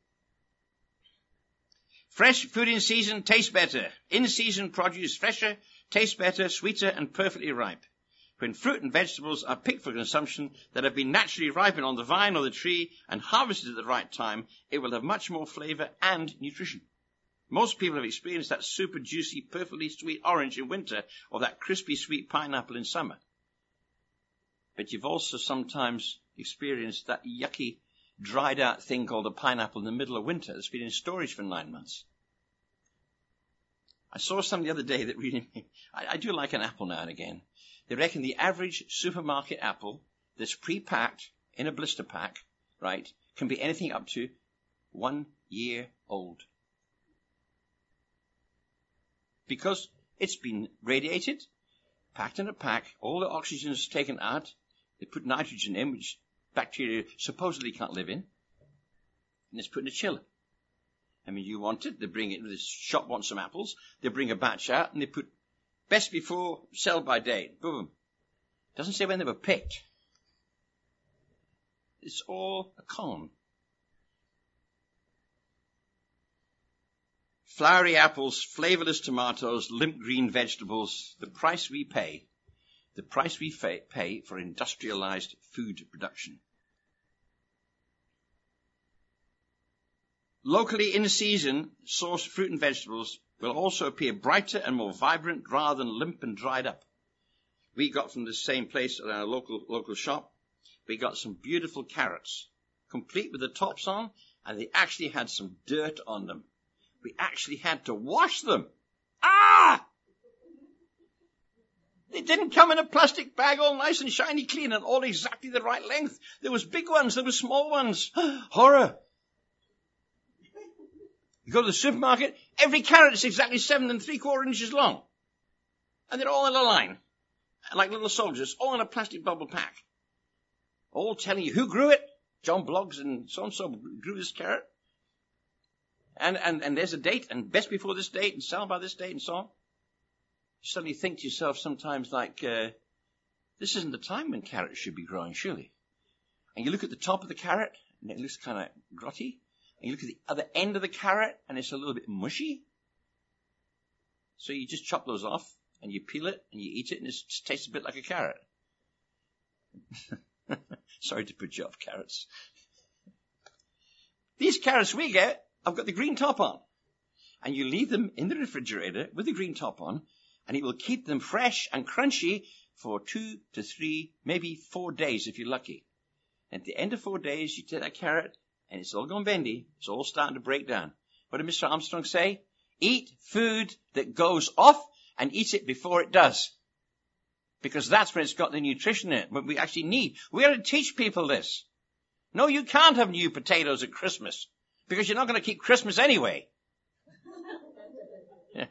Fresh food in season tastes better. In-season produce fresher, tastes better, sweeter, and perfectly ripe. When fruit and vegetables are picked for consumption that have been naturally ripened on the vine or the tree and harvested at the right time, it will have much more flavor and nutrition. Most people have experienced that super juicy, perfectly sweet orange in winter or that crispy sweet pineapple in summer. But you've also sometimes experienced that yucky, dried out thing called a pineapple in the middle of winter that's been in storage for nine months. I saw something the other day that really, I, I do like an apple now and again. They reckon the average supermarket apple that's pre-packed in a blister pack, right, can be anything up to one year old. Because it's been radiated, packed in a pack, all the oxygen is taken out, they put nitrogen in, which bacteria supposedly can't live in, and it's put in a chiller. I mean, you want it, they bring it, the shop wants some apples, they bring a batch out, and they put best before, sell by date, boom. Doesn't say when they were picked. It's all a con. Flowery apples, flavorless tomatoes, limp green vegetables, the price we pay, the price we pay for industrialized food production. Locally in season, sourced fruit and vegetables will also appear brighter and more vibrant rather than limp and dried up. We got from the same place at our local, local shop, we got some beautiful carrots, complete with the tops on, and they actually had some dirt on them. We actually had to wash them. Ah! They didn't come in a plastic bag all nice and shiny clean and all exactly the right length. There was big ones, there were small ones. Horror. You go to the supermarket, every carrot is exactly seven and three quarter inches long. And they're all in a line. Like little soldiers, all in a plastic bubble pack. All telling you who grew it. John Bloggs and so-and-so grew this carrot. And, and, and there's a date, and best before this date, and sell by this date, and so on. You suddenly think to yourself sometimes like, uh, this isn't the time when carrots should be growing, surely. And you look at the top of the carrot, and it looks kind of grotty. And you look at the other end of the carrot, and it's a little bit mushy. So you just chop those off, and you peel it, and you eat it, and it just tastes a bit like a carrot. Sorry to put you off, carrots. These carrots we get, I've got the green top on. And you leave them in the refrigerator with the green top on, and it will keep them fresh and crunchy for two to three, maybe four days if you're lucky. And at the end of four days, you take that carrot, and it's all gone bendy. It's all starting to break down. What did Mister Armstrong say? Eat food that goes off and eat it before it does. Because that's when it's got the nutrition in it, what we actually need. We got to teach people this. No, you can't have new potatoes at Christmas because you're not going to keep Christmas anyway. Yeah.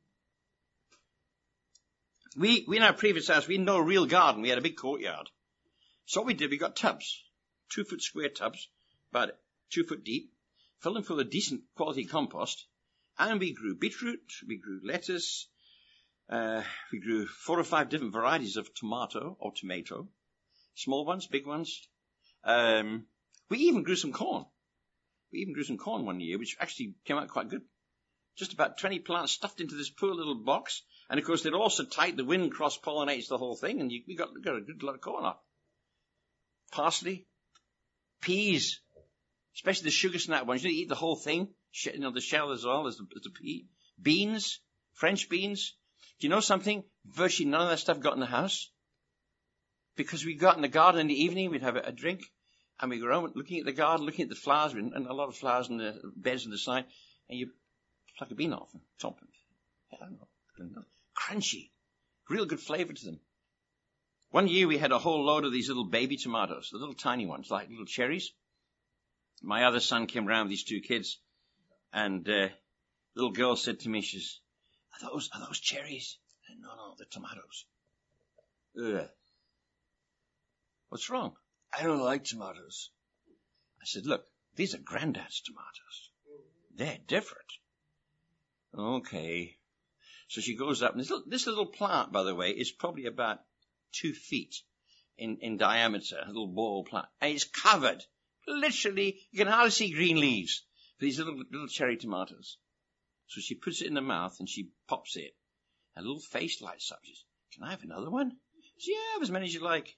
We, we in our previous house, we had no real garden. We had a big courtyard. So what we did, we got tubs, two foot square tubs, about two foot deep, filled them full of decent quality compost, and we grew beetroot, we grew lettuce, uh, we grew four or five different varieties of tomato or tomato, small ones, big ones. Um, we even grew some corn. We even grew some corn one year, which actually came out quite good. Just about twenty plants stuffed into this poor little box, and of course they're all so tight the wind cross-pollinates the whole thing, and you, we got, got a good lot of corn off. Parsley, peas, Especially the sugar snap ones. You eat the whole thing. You know, the shell as well as the, as the pea. Beans. French beans. Do you know something? Virtually none of that stuff got in the house. Because we got in the garden in the evening, we'd have a, a drink. And we go around looking at the garden, looking at the flowers, and a lot of flowers in the beds on the side. And you pluck a bean off and chop them. I don't know. Crunchy. Real good flavor to them. One year we had a whole load of these little baby tomatoes, the little tiny ones, like little cherries. My other son came around with these two kids, and uh, the little girl said to me, she says, are those, are those cherries? I said, no, no, they're tomatoes. Ugh. What's wrong? I don't like tomatoes. I said, look, these are Granddad's tomatoes. They're different. Okay. So she goes up, and this little, this little plant, by the way, is probably about two feet in, in diameter, a little ball plant. And it's covered. Literally, you can hardly see green leaves for these little, little cherry tomatoes. So she puts it in her mouth, and she pops it. A little face lights up. She says, can I have another one? She says, yeah, have as many as you like.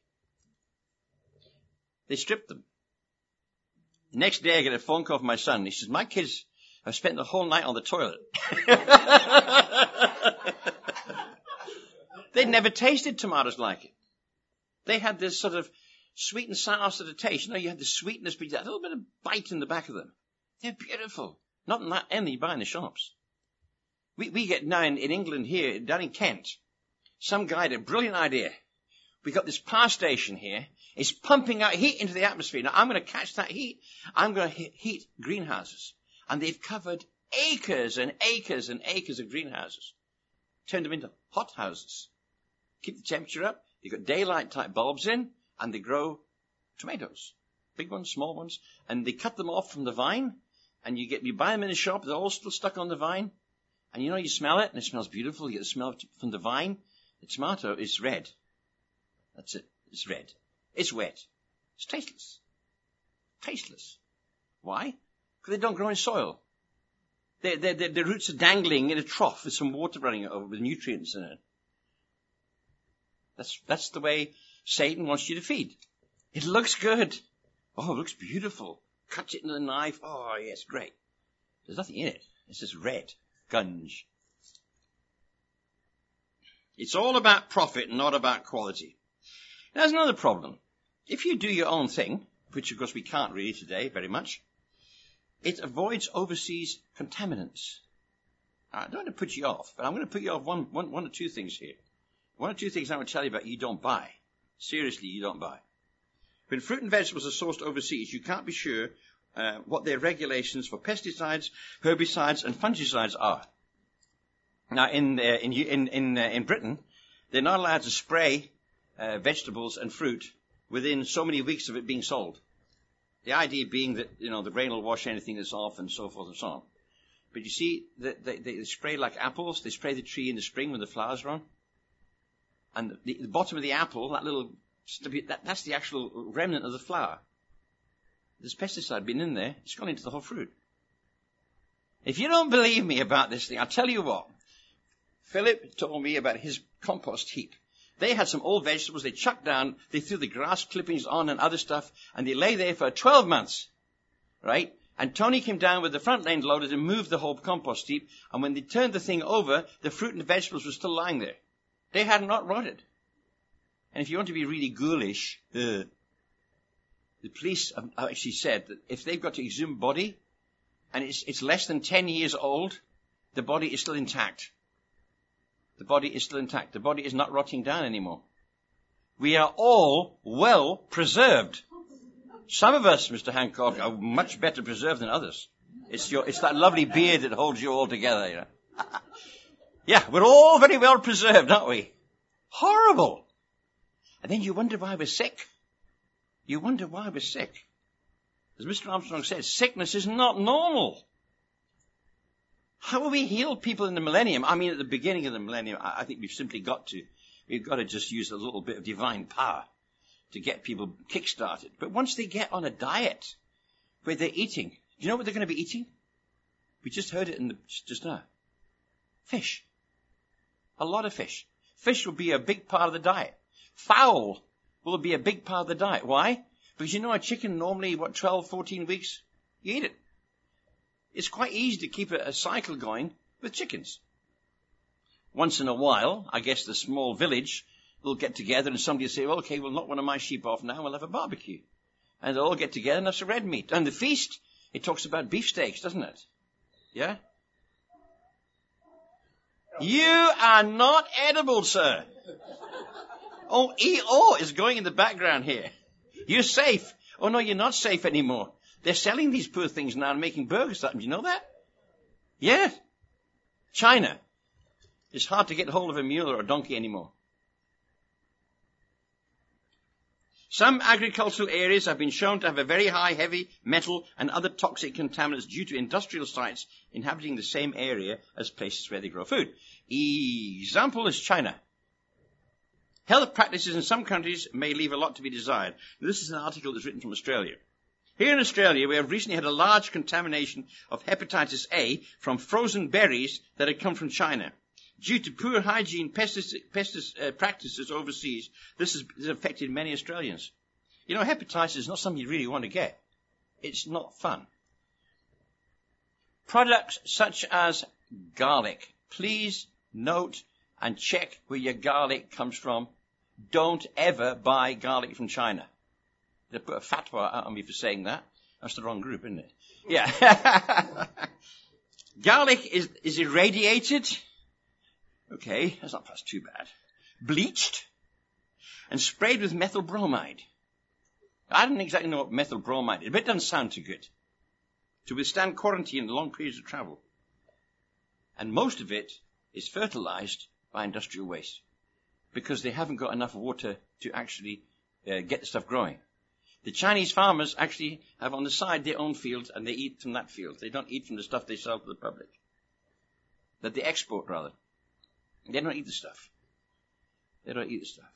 They stripped them. The next day, I get a phone call from my son. He says, my kids have spent the whole night on the toilet. They'd never tasted tomatoes like it. They had this sort of sweet and sour sort of taste. You know, you had the sweetness, but you had a little bit of bite in the back of them. They're beautiful. Not in that end you buy in the shops. We, we get now in, in England here, down in Kent, some guy had a brilliant idea. We got this power station here. It's pumping out heat into the atmosphere. Now, I'm going to catch that heat. I'm going to heat greenhouses. And they've covered acres and acres and acres of greenhouses. Turned them into hot houses. Keep the temperature up. They've got daylight type bulbs in. And they grow tomatoes. Big ones, small ones. And they cut them off from the vine. And you get, you buy them in the shop. They're all still stuck on the vine. And you know, you smell it. And it smells beautiful. You get the smell from the vine. The tomato is red. That's it. It's red. It's wet. It's tasteless. Tasteless. Why? Because they don't grow in soil. Their, their, their, their roots are dangling in a trough with some water running over with nutrients in it. That's, that's the way Satan wants you to feed. It looks good. Oh, it looks beautiful. Cut it in a knife. Oh, yes, great. There's nothing in it. It's just red. Gunge. It's all about profit, not about quality. Now, there's another problem. If you do your own thing, which of course we can't really today very much, it avoids overseas contaminants. I don't want to put you off, but I'm going to put you off one, one, one or two things here. One or two things I want to tell you about you don't buy. Seriously, you don't buy. When fruit and vegetables are sourced overseas, you can't be sure uh, what their regulations for pesticides, herbicides, and fungicides are. Now, in uh, in in in, uh, in Britain, they're not allowed to spray uh, vegetables and fruit within so many weeks of it being sold. The idea being that, you know, the rain will wash anything that's off and so forth and so on. But you see, they, they, they spray like apples. They spray the tree in the spring when the flowers are on. And the, the bottom of the apple, that little, that, that's the actual remnant of the flower. There's pesticide been in there. It's gone into the whole fruit. If you don't believe me about this thing, I'll tell you what. Philip told me about his compost heap. They had some old vegetables they chucked down, they threw the grass clippings on and other stuff, and they lay there for twelve months, right? And Tony came down with the front end loaded and moved the whole compost heap, and when they turned the thing over, the fruit and the vegetables were still lying there. They had not rotted. And if you want to be really ghoulish, uh, the police have actually said that if they've got to exhume body, and it's, it's less than ten years old, the body is still intact. The body is still intact. The body is not rotting down anymore. We are all well preserved. Some of us, Mister Hancock, are much better preserved than others. It's your, it's that lovely beard that holds you all together, you know. Yeah, we're all very well preserved, aren't we? Horrible. And then you wonder why we're sick. You wonder why we're sick. As Mister Armstrong said, sickness is not normal. How will we heal people in the millennium? I mean, at the beginning of the millennium, I think we've simply got to. We've got to just use a little bit of divine power to get people kick-started. But once they get on a diet where they're eating, do you know what they're going to be eating? We just heard it in the, just now. Fish. A lot of fish. Fish will be a big part of the diet. Fowl will be a big part of the diet. Why? Because you know a chicken normally, what, twelve, fourteen weeks You eat it. It's quite easy to keep a, a cycle going with chickens. Once in a while, I guess the small village will get together and somebody will say, well, okay, we'll knock one of my sheep off now, we'll have a barbecue. And they'll all get together and have some red meat. And the feast, it talks about beefsteaks, doesn't it? Yeah? You are not edible, sir. Oh, E O is going in the background here. You're safe. Oh, no, you're not safe anymore. They're selling these poor things now and making burgers out of them. Do you know that? Yeah. China. It's hard to get hold of a mule or a donkey anymore. Some agricultural areas have been shown to have a very high heavy metal and other toxic contaminants due to industrial sites inhabiting the same area as places where they grow food. Example is China. Health practices in some countries may leave a lot to be desired. This is an article that's written from Australia. Here in Australia, we have recently had a large contamination of hepatitis A from frozen berries that had come from China. Due to poor hygiene pesticide, pesticide, uh, practices overseas, this has, this has affected many Australians. You know, hepatitis is not something you really want to get. It's not fun. Products such as garlic. Please note and check where your garlic comes from. Don't ever buy garlic from China. They put a fatwa out on me for saying that. That's the wrong group, isn't it? Yeah. Garlic is, is irradiated. Okay, that's not that's too bad. Bleached and sprayed with methyl bromide. I don't exactly know what methyl bromide is, but it doesn't sound too good. To withstand quarantine and long periods of travel. And most of it is fertilized by industrial waste because they haven't got enough water to actually uh, get the stuff growing. The Chinese farmers actually have on the side their own fields and they eat from that field. They don't eat from the stuff they sell to the public. That they export, rather. They don't eat the stuff. They don't eat the stuff.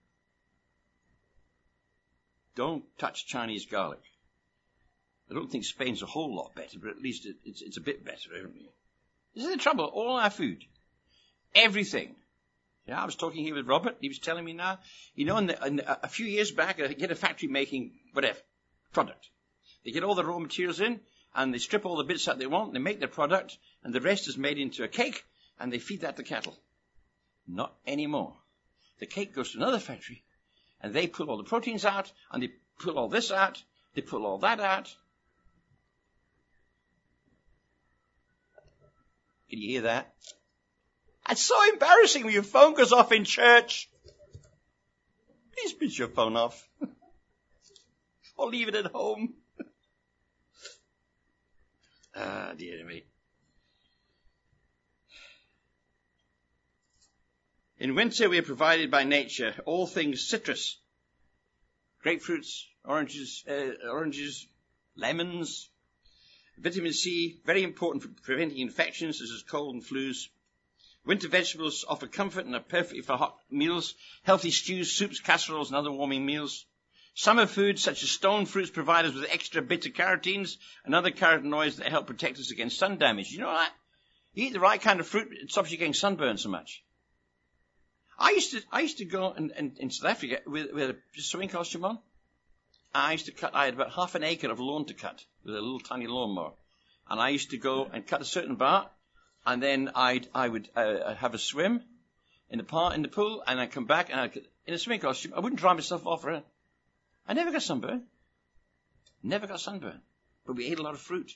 Don't touch Chinese garlic. I don't think Spain's a whole lot better, but at least it, it's, it's a bit better, isn't it? This is the trouble. All our food. Everything. Yeah, I was talking here with Robert. He was telling me now, you know, in the, in the, a few years back, they get a factory making whatever product. They get all the raw materials in, and they strip all the bits that they want, they make their product, and the rest is made into a cake, and they feed that to cattle. Not anymore. The cake goes to another factory, and they pull all the proteins out, and they pull all this out, they pull all that out. Can you hear that? It's so embarrassing when your phone goes off in church. Please put your phone off. Or leave it at home. Ah, dear me. In winter, we are provided by nature all things citrus. Grapefruits, oranges, uh, oranges, lemons. Vitamin C, very important for preventing infections such as cold and flus. Winter vegetables offer comfort and are perfect for hot meals. Healthy stews, soups, casseroles, and other warming meals. Summer foods such as stone fruits provide us with extra beta-carotenes and other carotenoids that help protect us against sun damage. You know that? You eat the right kind of fruit, it stops you getting sunburned so much. I used to, I used to go in, in, in South Africa with, with a sewing costume on. I used to cut, I had about half an acre of lawn to cut with a little tiny lawnmower. And I used to go and cut a certain part, and then I'd, I would uh, have a swim in the part, in the pool, and I'd come back, and I'd, in a swimming costume, I wouldn't dry myself off for it. I never got sunburn. Never got sunburn. But we ate a lot of fruit.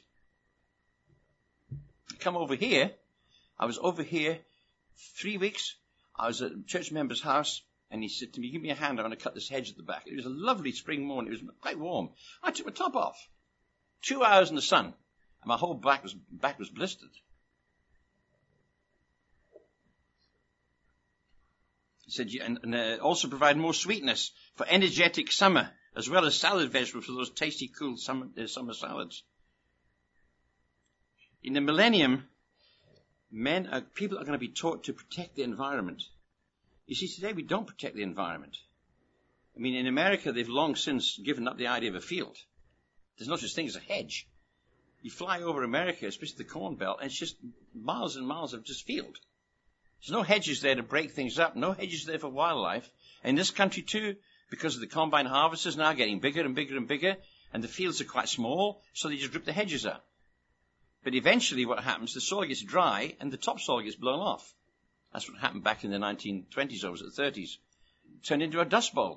I come over here, I was over here three weeks, I was at a church member's house, and he said to me, give me a hand, I'm going to cut this hedge at the back. It was a lovely spring morning, it was quite warm. I took my top off. Two hours in the sun, and my whole back was, back was blistered. He said, and, and uh, also provide more sweetness for energetic summer, as well as salad vegetables for those tasty, cool summer, uh, summer salads. In the millennium, men are, people are going to be taught to protect the environment. You see, today we don't protect the environment. I mean, in America, they've long since given up the idea of a field. There's no such thing as a hedge. You fly over America, especially the Corn Belt, and it's just miles and miles of just field. There's no hedges there to break things up, no hedges there for wildlife. In this country too, because of the combine harvesters now getting bigger and bigger and bigger, And the fields are quite small, so they just rip the hedges out. But eventually what happens, the soil gets dry and the topsoil gets blown off. That's what happened back in the nineteen twenties or was it the thirties. It turned into a dust bowl.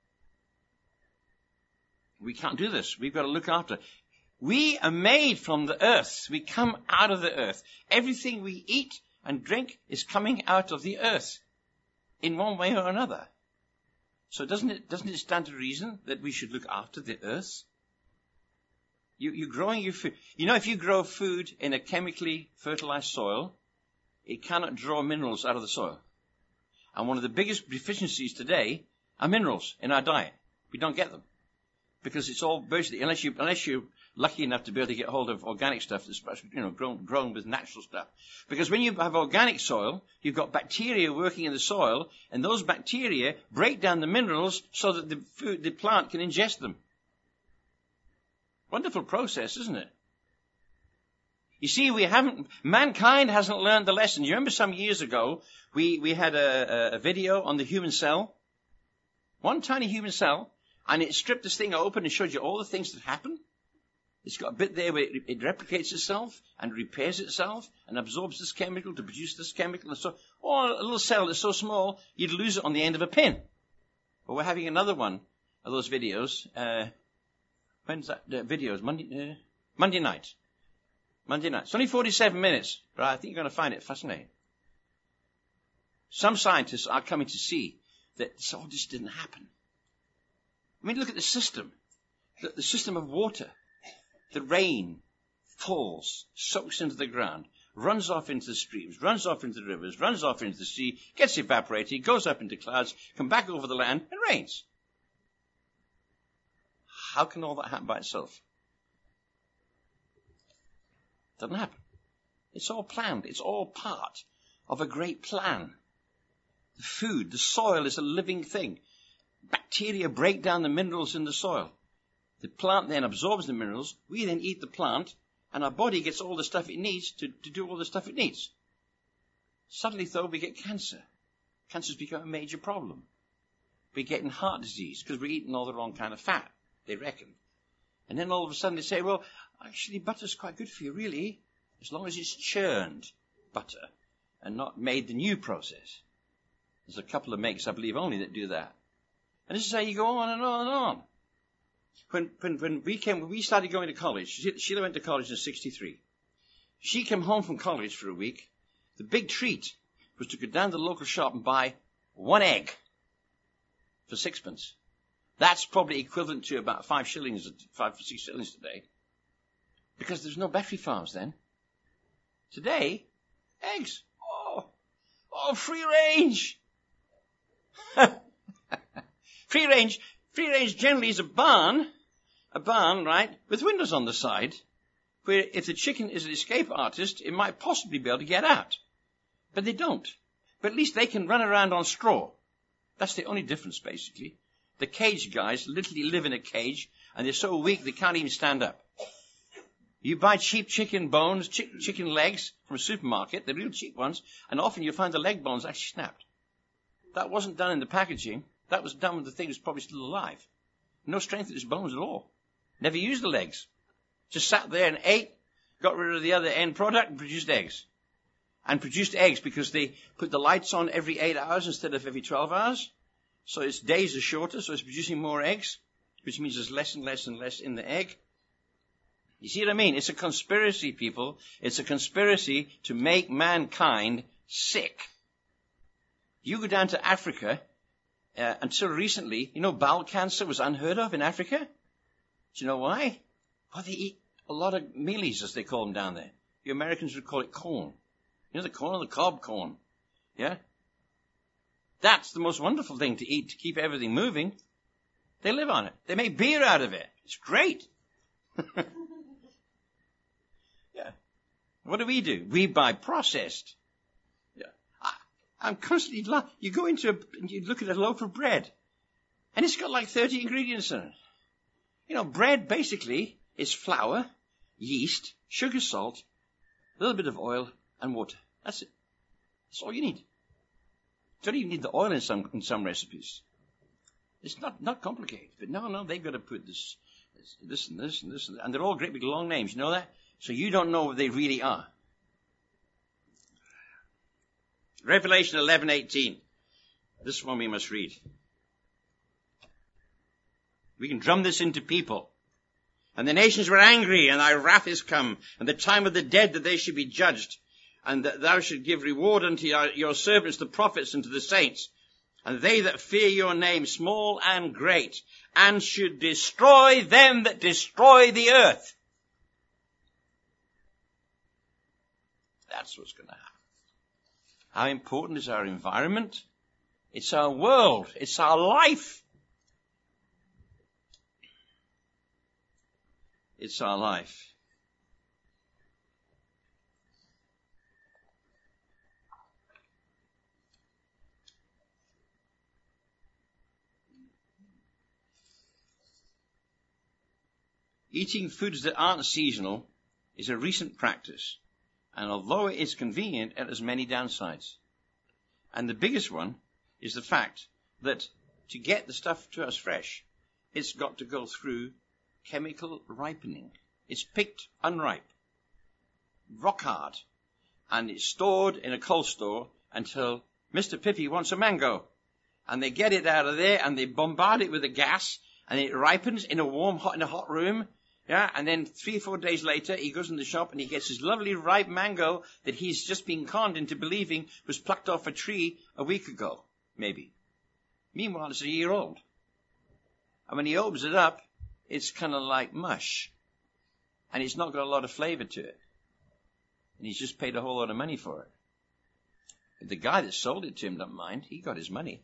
We can't do this. We've got to look after. We are made from the earth. We come out of the earth. Everything we eat and drink is coming out of the earth in one way or another. So doesn't it, doesn't it stand to reason that we should look after the earth? You, you're growing your food. You know, if you grow food in a chemically fertilized soil, it cannot draw minerals out of the soil. And one of the biggest deficiencies today are minerals in our diet. We don't get them. Because it's all basically, unless you, unless you're lucky enough to be able to get hold of organic stuff that's, you know, grown, grown with natural stuff. Because when you have organic soil, you've got bacteria working in the soil, and those bacteria break down the minerals so that the food, the plant can ingest them. Wonderful process, isn't it? You see, we haven't, mankind hasn't learned the lesson. You remember some years ago, we, we had a, a, a video on the human cell. One tiny human cell. And it stripped this thing open and showed you all the things that happen. It's got a bit there where it, it replicates itself and repairs itself and absorbs this chemical to produce this chemical. And so, or a little cell that's so small, you'd lose it on the end of a pin. But we're having another one of those videos. Uh, when's that? Uh, videos? Monday, uh, Monday night. Monday night. It's only forty-seven minutes, but I think you're going to find it fascinating. Some scientists are coming to see that this all just didn't happen. I mean, look at the system. The, the system of water. The rain falls, soaks into the ground, runs off into the streams, runs off into the rivers, runs off into the sea, gets evaporated, goes up into clouds, come back over the land, and rains. How can all that happen by itself? Doesn't happen. It's all planned. It's all part of a great plan. The food, the soil is a living thing. Bacteria break down the minerals in the soil. The plant then absorbs the minerals. We then eat the plant, and our body gets all the stuff it needs to, to do all the stuff it needs. Suddenly, though, we get cancer. Cancer's become a major problem. We're getting heart disease because we're eating all the wrong kind of fat, they reckon. And then all of a sudden they say, well, actually butter's quite good for you, really, as long as it's churned butter and not made the new process. There's a couple of makes, I believe, only that do that. And this is how you go on and on and on. When, when, when we came, when we started going to college, Sheila went to college in sixty-three. She came home from college for a week. The big treat was to go down to the local shop and buy one egg for sixpence. That's probably equivalent to about five shillings, five or six shillings today. Because there's no battery farms then. Today, eggs. Oh, oh, free range. Free range, free range generally is a barn, a barn, right, with windows on the side, where if the chicken is an escape artist, it might possibly be able to get out. But they don't. But at least they can run around on straw. That's the only difference, basically. The cage guys literally live in a cage, and they're so weak they can't even stand up. You buy cheap chicken bones, chi- chicken legs from a supermarket, the real cheap ones, and often you find the leg bones actually snapped. That wasn't done in the packaging. That was done when the thing was probably still alive. No strength in its bones at all. Never used the legs. Just sat there and ate, got rid of the other end product and produced eggs. And produced eggs because they put the lights on every eight hours instead of every twelve hours. So its days are shorter, so it's producing more eggs, which means there's less and less and less in the egg. You see what I mean? It's a conspiracy, people. It's a conspiracy to make mankind sick. You go down to Africa. Uh, until recently, you know, bowel cancer was unheard of in Africa. Do you know why? Well, they eat a lot of mealies, as they call them down there. You Americans would call it corn. You know, the corn, the cob corn. Yeah? That's the most wonderful thing to eat to keep everything moving. They live on it. They make beer out of it. It's great. Yeah. What do we do? We buy processed. I'm constantly, you go into a, you look at a loaf of bread, and it's got like thirty ingredients in it. You know, bread basically is flour, yeast, sugar, salt, a little bit of oil, and water. That's it. That's all you need. You don't even need the oil in some, in some recipes. It's not, not complicated. But no, no, they've got to put this Listen, listen, listen. And they're all great big long names. You know that? So you don't know what they really are. Revelation eleven eighteen. This one we must read. We can drum this into people. And the nations were angry, and thy wrath is come, and the time of the dead that they should be judged, and that thou should give reward unto your, your servants, the prophets, and to the saints, and they that fear your name, small and great, and should destroy them that destroy the earth. That's what's going to happen. How important is our environment? It's our world. It's our life. It's our life. Eating foods that aren't seasonal is a recent practice, and although it is convenient, it has many downsides. And the biggest one is the fact that to get the stuff to us fresh, it's got to go through chemical ripening. It's picked unripe, rock hard, and it's stored in a cold store until Mister Pippy wants a mango. And they get it out of there and they bombard it with the gas, and it ripens in a warm, hot, in a hot room. Yeah, and then three or four days later, he goes in the shop and he gets his lovely ripe mango that he's just been conned into believing was plucked off a tree a week ago, maybe. Meanwhile, it's a year old. And when he opens it up, it's kind of like mush. And it's not got a lot of flavor to it. And he's just paid a whole lot of money for it. But the guy that sold it to him doesn't mind. He got his money.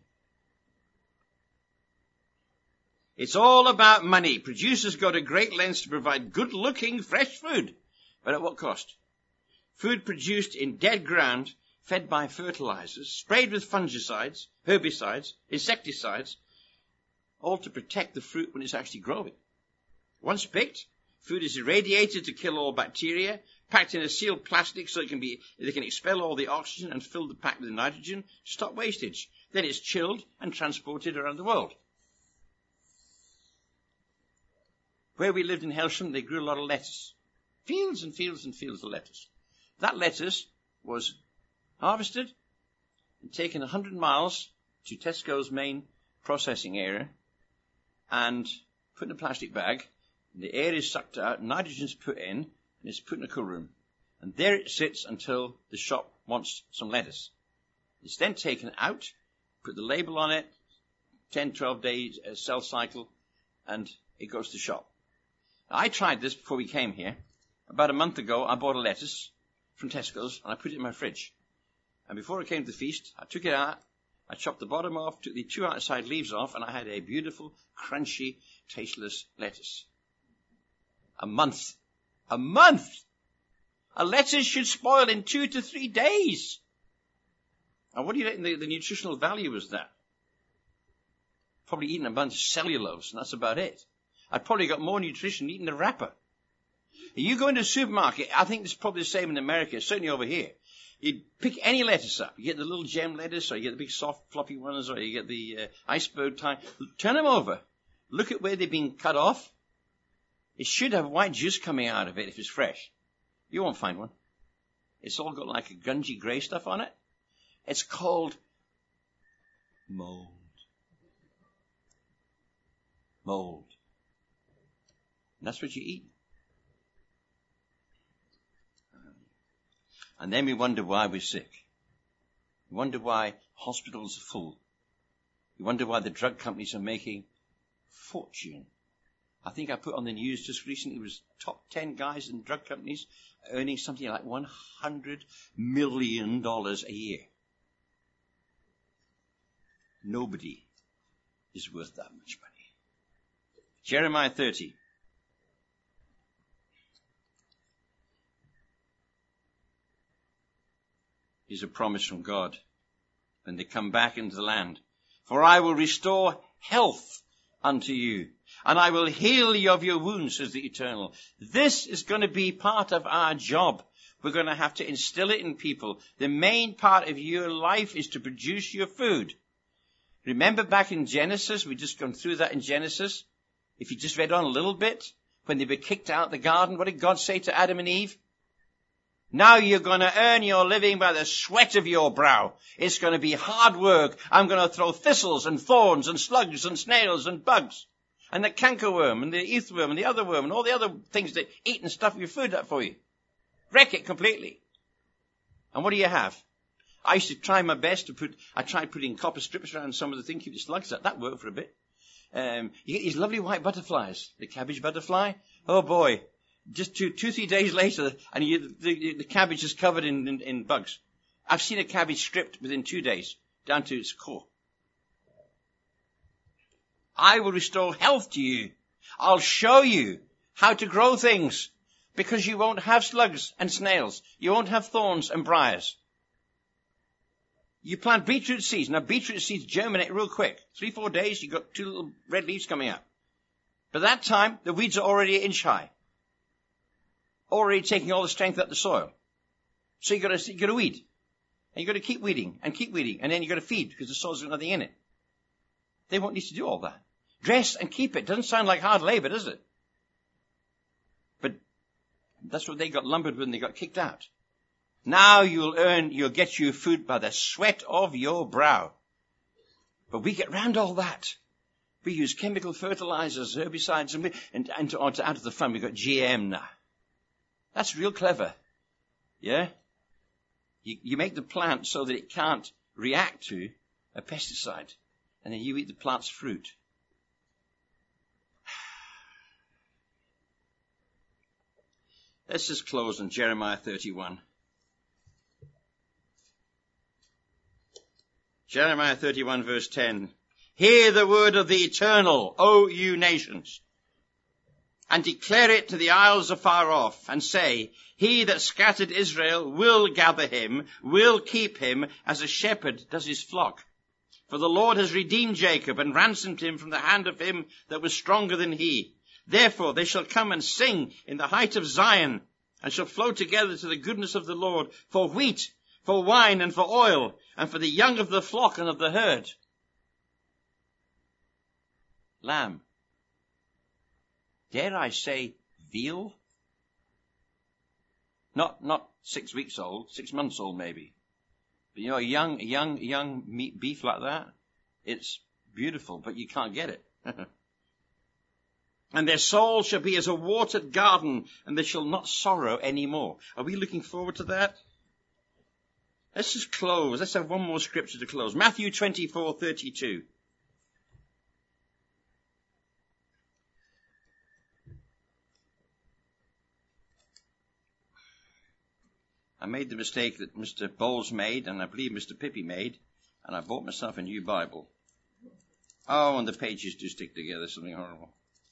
It's all about money. Producers go to great lengths to provide good-looking, fresh food. But at what cost? Food produced in dead ground, fed by fertilizers, sprayed with fungicides, herbicides, insecticides, all to protect the fruit when it's actually growing. Once picked, food is irradiated to kill all bacteria, packed in a sealed plastic so it can be, they can expel all the oxygen and fill the pack with nitrogen to stop wastage. Then it's chilled and transported around the world. Where we lived in Helsham, they grew a lot of lettuce. Fields and fields and fields of lettuce. That lettuce was harvested and taken one hundred miles to Tesco's main processing area and put in a plastic bag. The air is sucked out, nitrogen's put in, and it's put in a cool room. And there it sits until the shop wants some lettuce. It's then taken out, put the label on it, ten, twelve days uh, cell cycle, and it goes to shop. I tried this before we came here. About a month ago, I bought a lettuce from Tesco's, and I put it in my fridge. And before I came to the feast, I took it out, I chopped the bottom off, took the two outside leaves off, and I had a beautiful, crunchy, tasteless lettuce. A month. A month! A lettuce should spoil in two to three days. And what do you reckon the, the nutritional value was that? Probably eating a bunch of cellulose, and that's about it. I'd probably got more nutrition eating the wrapper. You go into a supermarket, I think it's probably the same in America, certainly over here. You pick any lettuce up. You get the little gem lettuce, or you get the big soft floppy ones, or you get the uh, iceberg type. Turn them over. Look at where they've been cut off. It should have white juice coming out of it if it's fresh. You won't find one. It's all got like a gungy grey stuff on it. It's called mold. Mold. And that's what you eat. And then we wonder why we're sick. We wonder why hospitals are full. We wonder why the drug companies are making fortune. I think I put on the news just recently, it was top ten guys in drug companies earning something like one hundred million dollars a year. Nobody is worth that much money. Jeremiah thirty. Is a promise from God when they come back into the land. For I will restore health unto you, and I will heal you of your wounds, says the Eternal. This is going to be part of our job. We're going to have to instill it in people. The main part of your life is to produce your food. Remember back in Genesis, we just gone through that in Genesis. If you just read on a little bit, when they were kicked out of the garden, what did God say to Adam and Eve? Now you're going to earn your living by the sweat of your brow. It's going to be hard work. I'm going to throw thistles and thorns and slugs and snails and bugs and the cankerworm and the earthworm and the other worm and all the other things that eat and stuff your food up for you. Wreck it completely. And what do you have? I used to try my best to put, I tried putting copper strips around some of the things, keep the slugs out. That worked for a bit. Um, you get these lovely white butterflies, the cabbage butterfly. Oh boy. Just two, two, three days later, and you, the, the cabbage is covered in, in, in bugs. I've seen a cabbage stripped within two days, down to its core. I will restore health to you. I'll show you how to grow things, because you won't have slugs and snails. You won't have thorns and briars. You plant beetroot seeds. Now, beetroot seeds germinate real quick. Three, four days, you've got two little red leaves coming up. By that time, the weeds are already an inch high. Already taking all the strength out of the soil. So you've got to, you've got to weed. And you've got to keep weeding and keep weeding. And then you've got to feed because the soil's got nothing in it. They won't need to do all that. Dress and keep it. Doesn't sound like hard labor, does it? But that's what they got lumbered when they got kicked out. Now you'll earn, you'll get your food by the sweat of your brow. But we get round all that. We use chemical fertilizers, herbicides, and, we, and, and to, to add to the fun, we've got G M now. That's real clever. Yeah? You, you make the plant so that it can't react to a pesticide. And then you eat the plant's fruit. Let's just close on Jeremiah thirty-one. Jeremiah thirty-one verse ten. Hear the word of the Eternal, O you nations, and declare it to the isles afar off, and say, he that scattered Israel will gather him, will keep him, as a shepherd does his flock. For the Lord has redeemed Jacob, and ransomed him from the hand of him that was stronger than he. Therefore they shall come and sing in the height of Zion, and shall flow together to the goodness of the Lord, for wheat, for wine, and for oil, and for the young of the flock and of the herd. Lamb. Dare I say veal? Not, not six weeks old, six months old maybe. But you know, a young, young, young meat beef like that, it's beautiful, but you can't get it. And their soul shall be as a watered garden, and they shall not sorrow any more. Are we looking forward to that? Let's just close. Let's have one more scripture to close. Matthew twenty-four thirty-two. I made the mistake that Mister Bowles made, and I believe Mister Pippi made, and I bought myself a new Bible. Oh, and the pages do stick together, something horrible.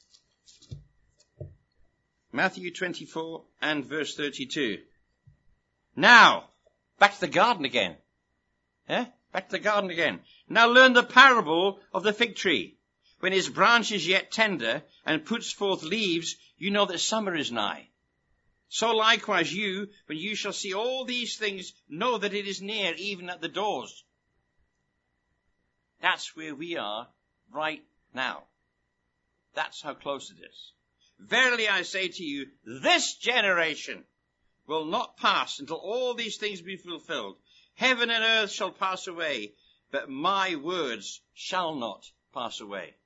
Matthew twenty-four and verse thirty-two. Now, back to the garden again. Yeah? Back to the garden again. Now learn the parable of the fig tree. When his branch is yet tender and puts forth leaves, you know that summer is nigh. So likewise you, when you shall see all these things, know that it is near, even at the doors. That's where we are right now. That's how close it is. Verily I say to you, this generation will not pass until all these things be fulfilled. Heaven and earth shall pass away, but my words shall not pass away.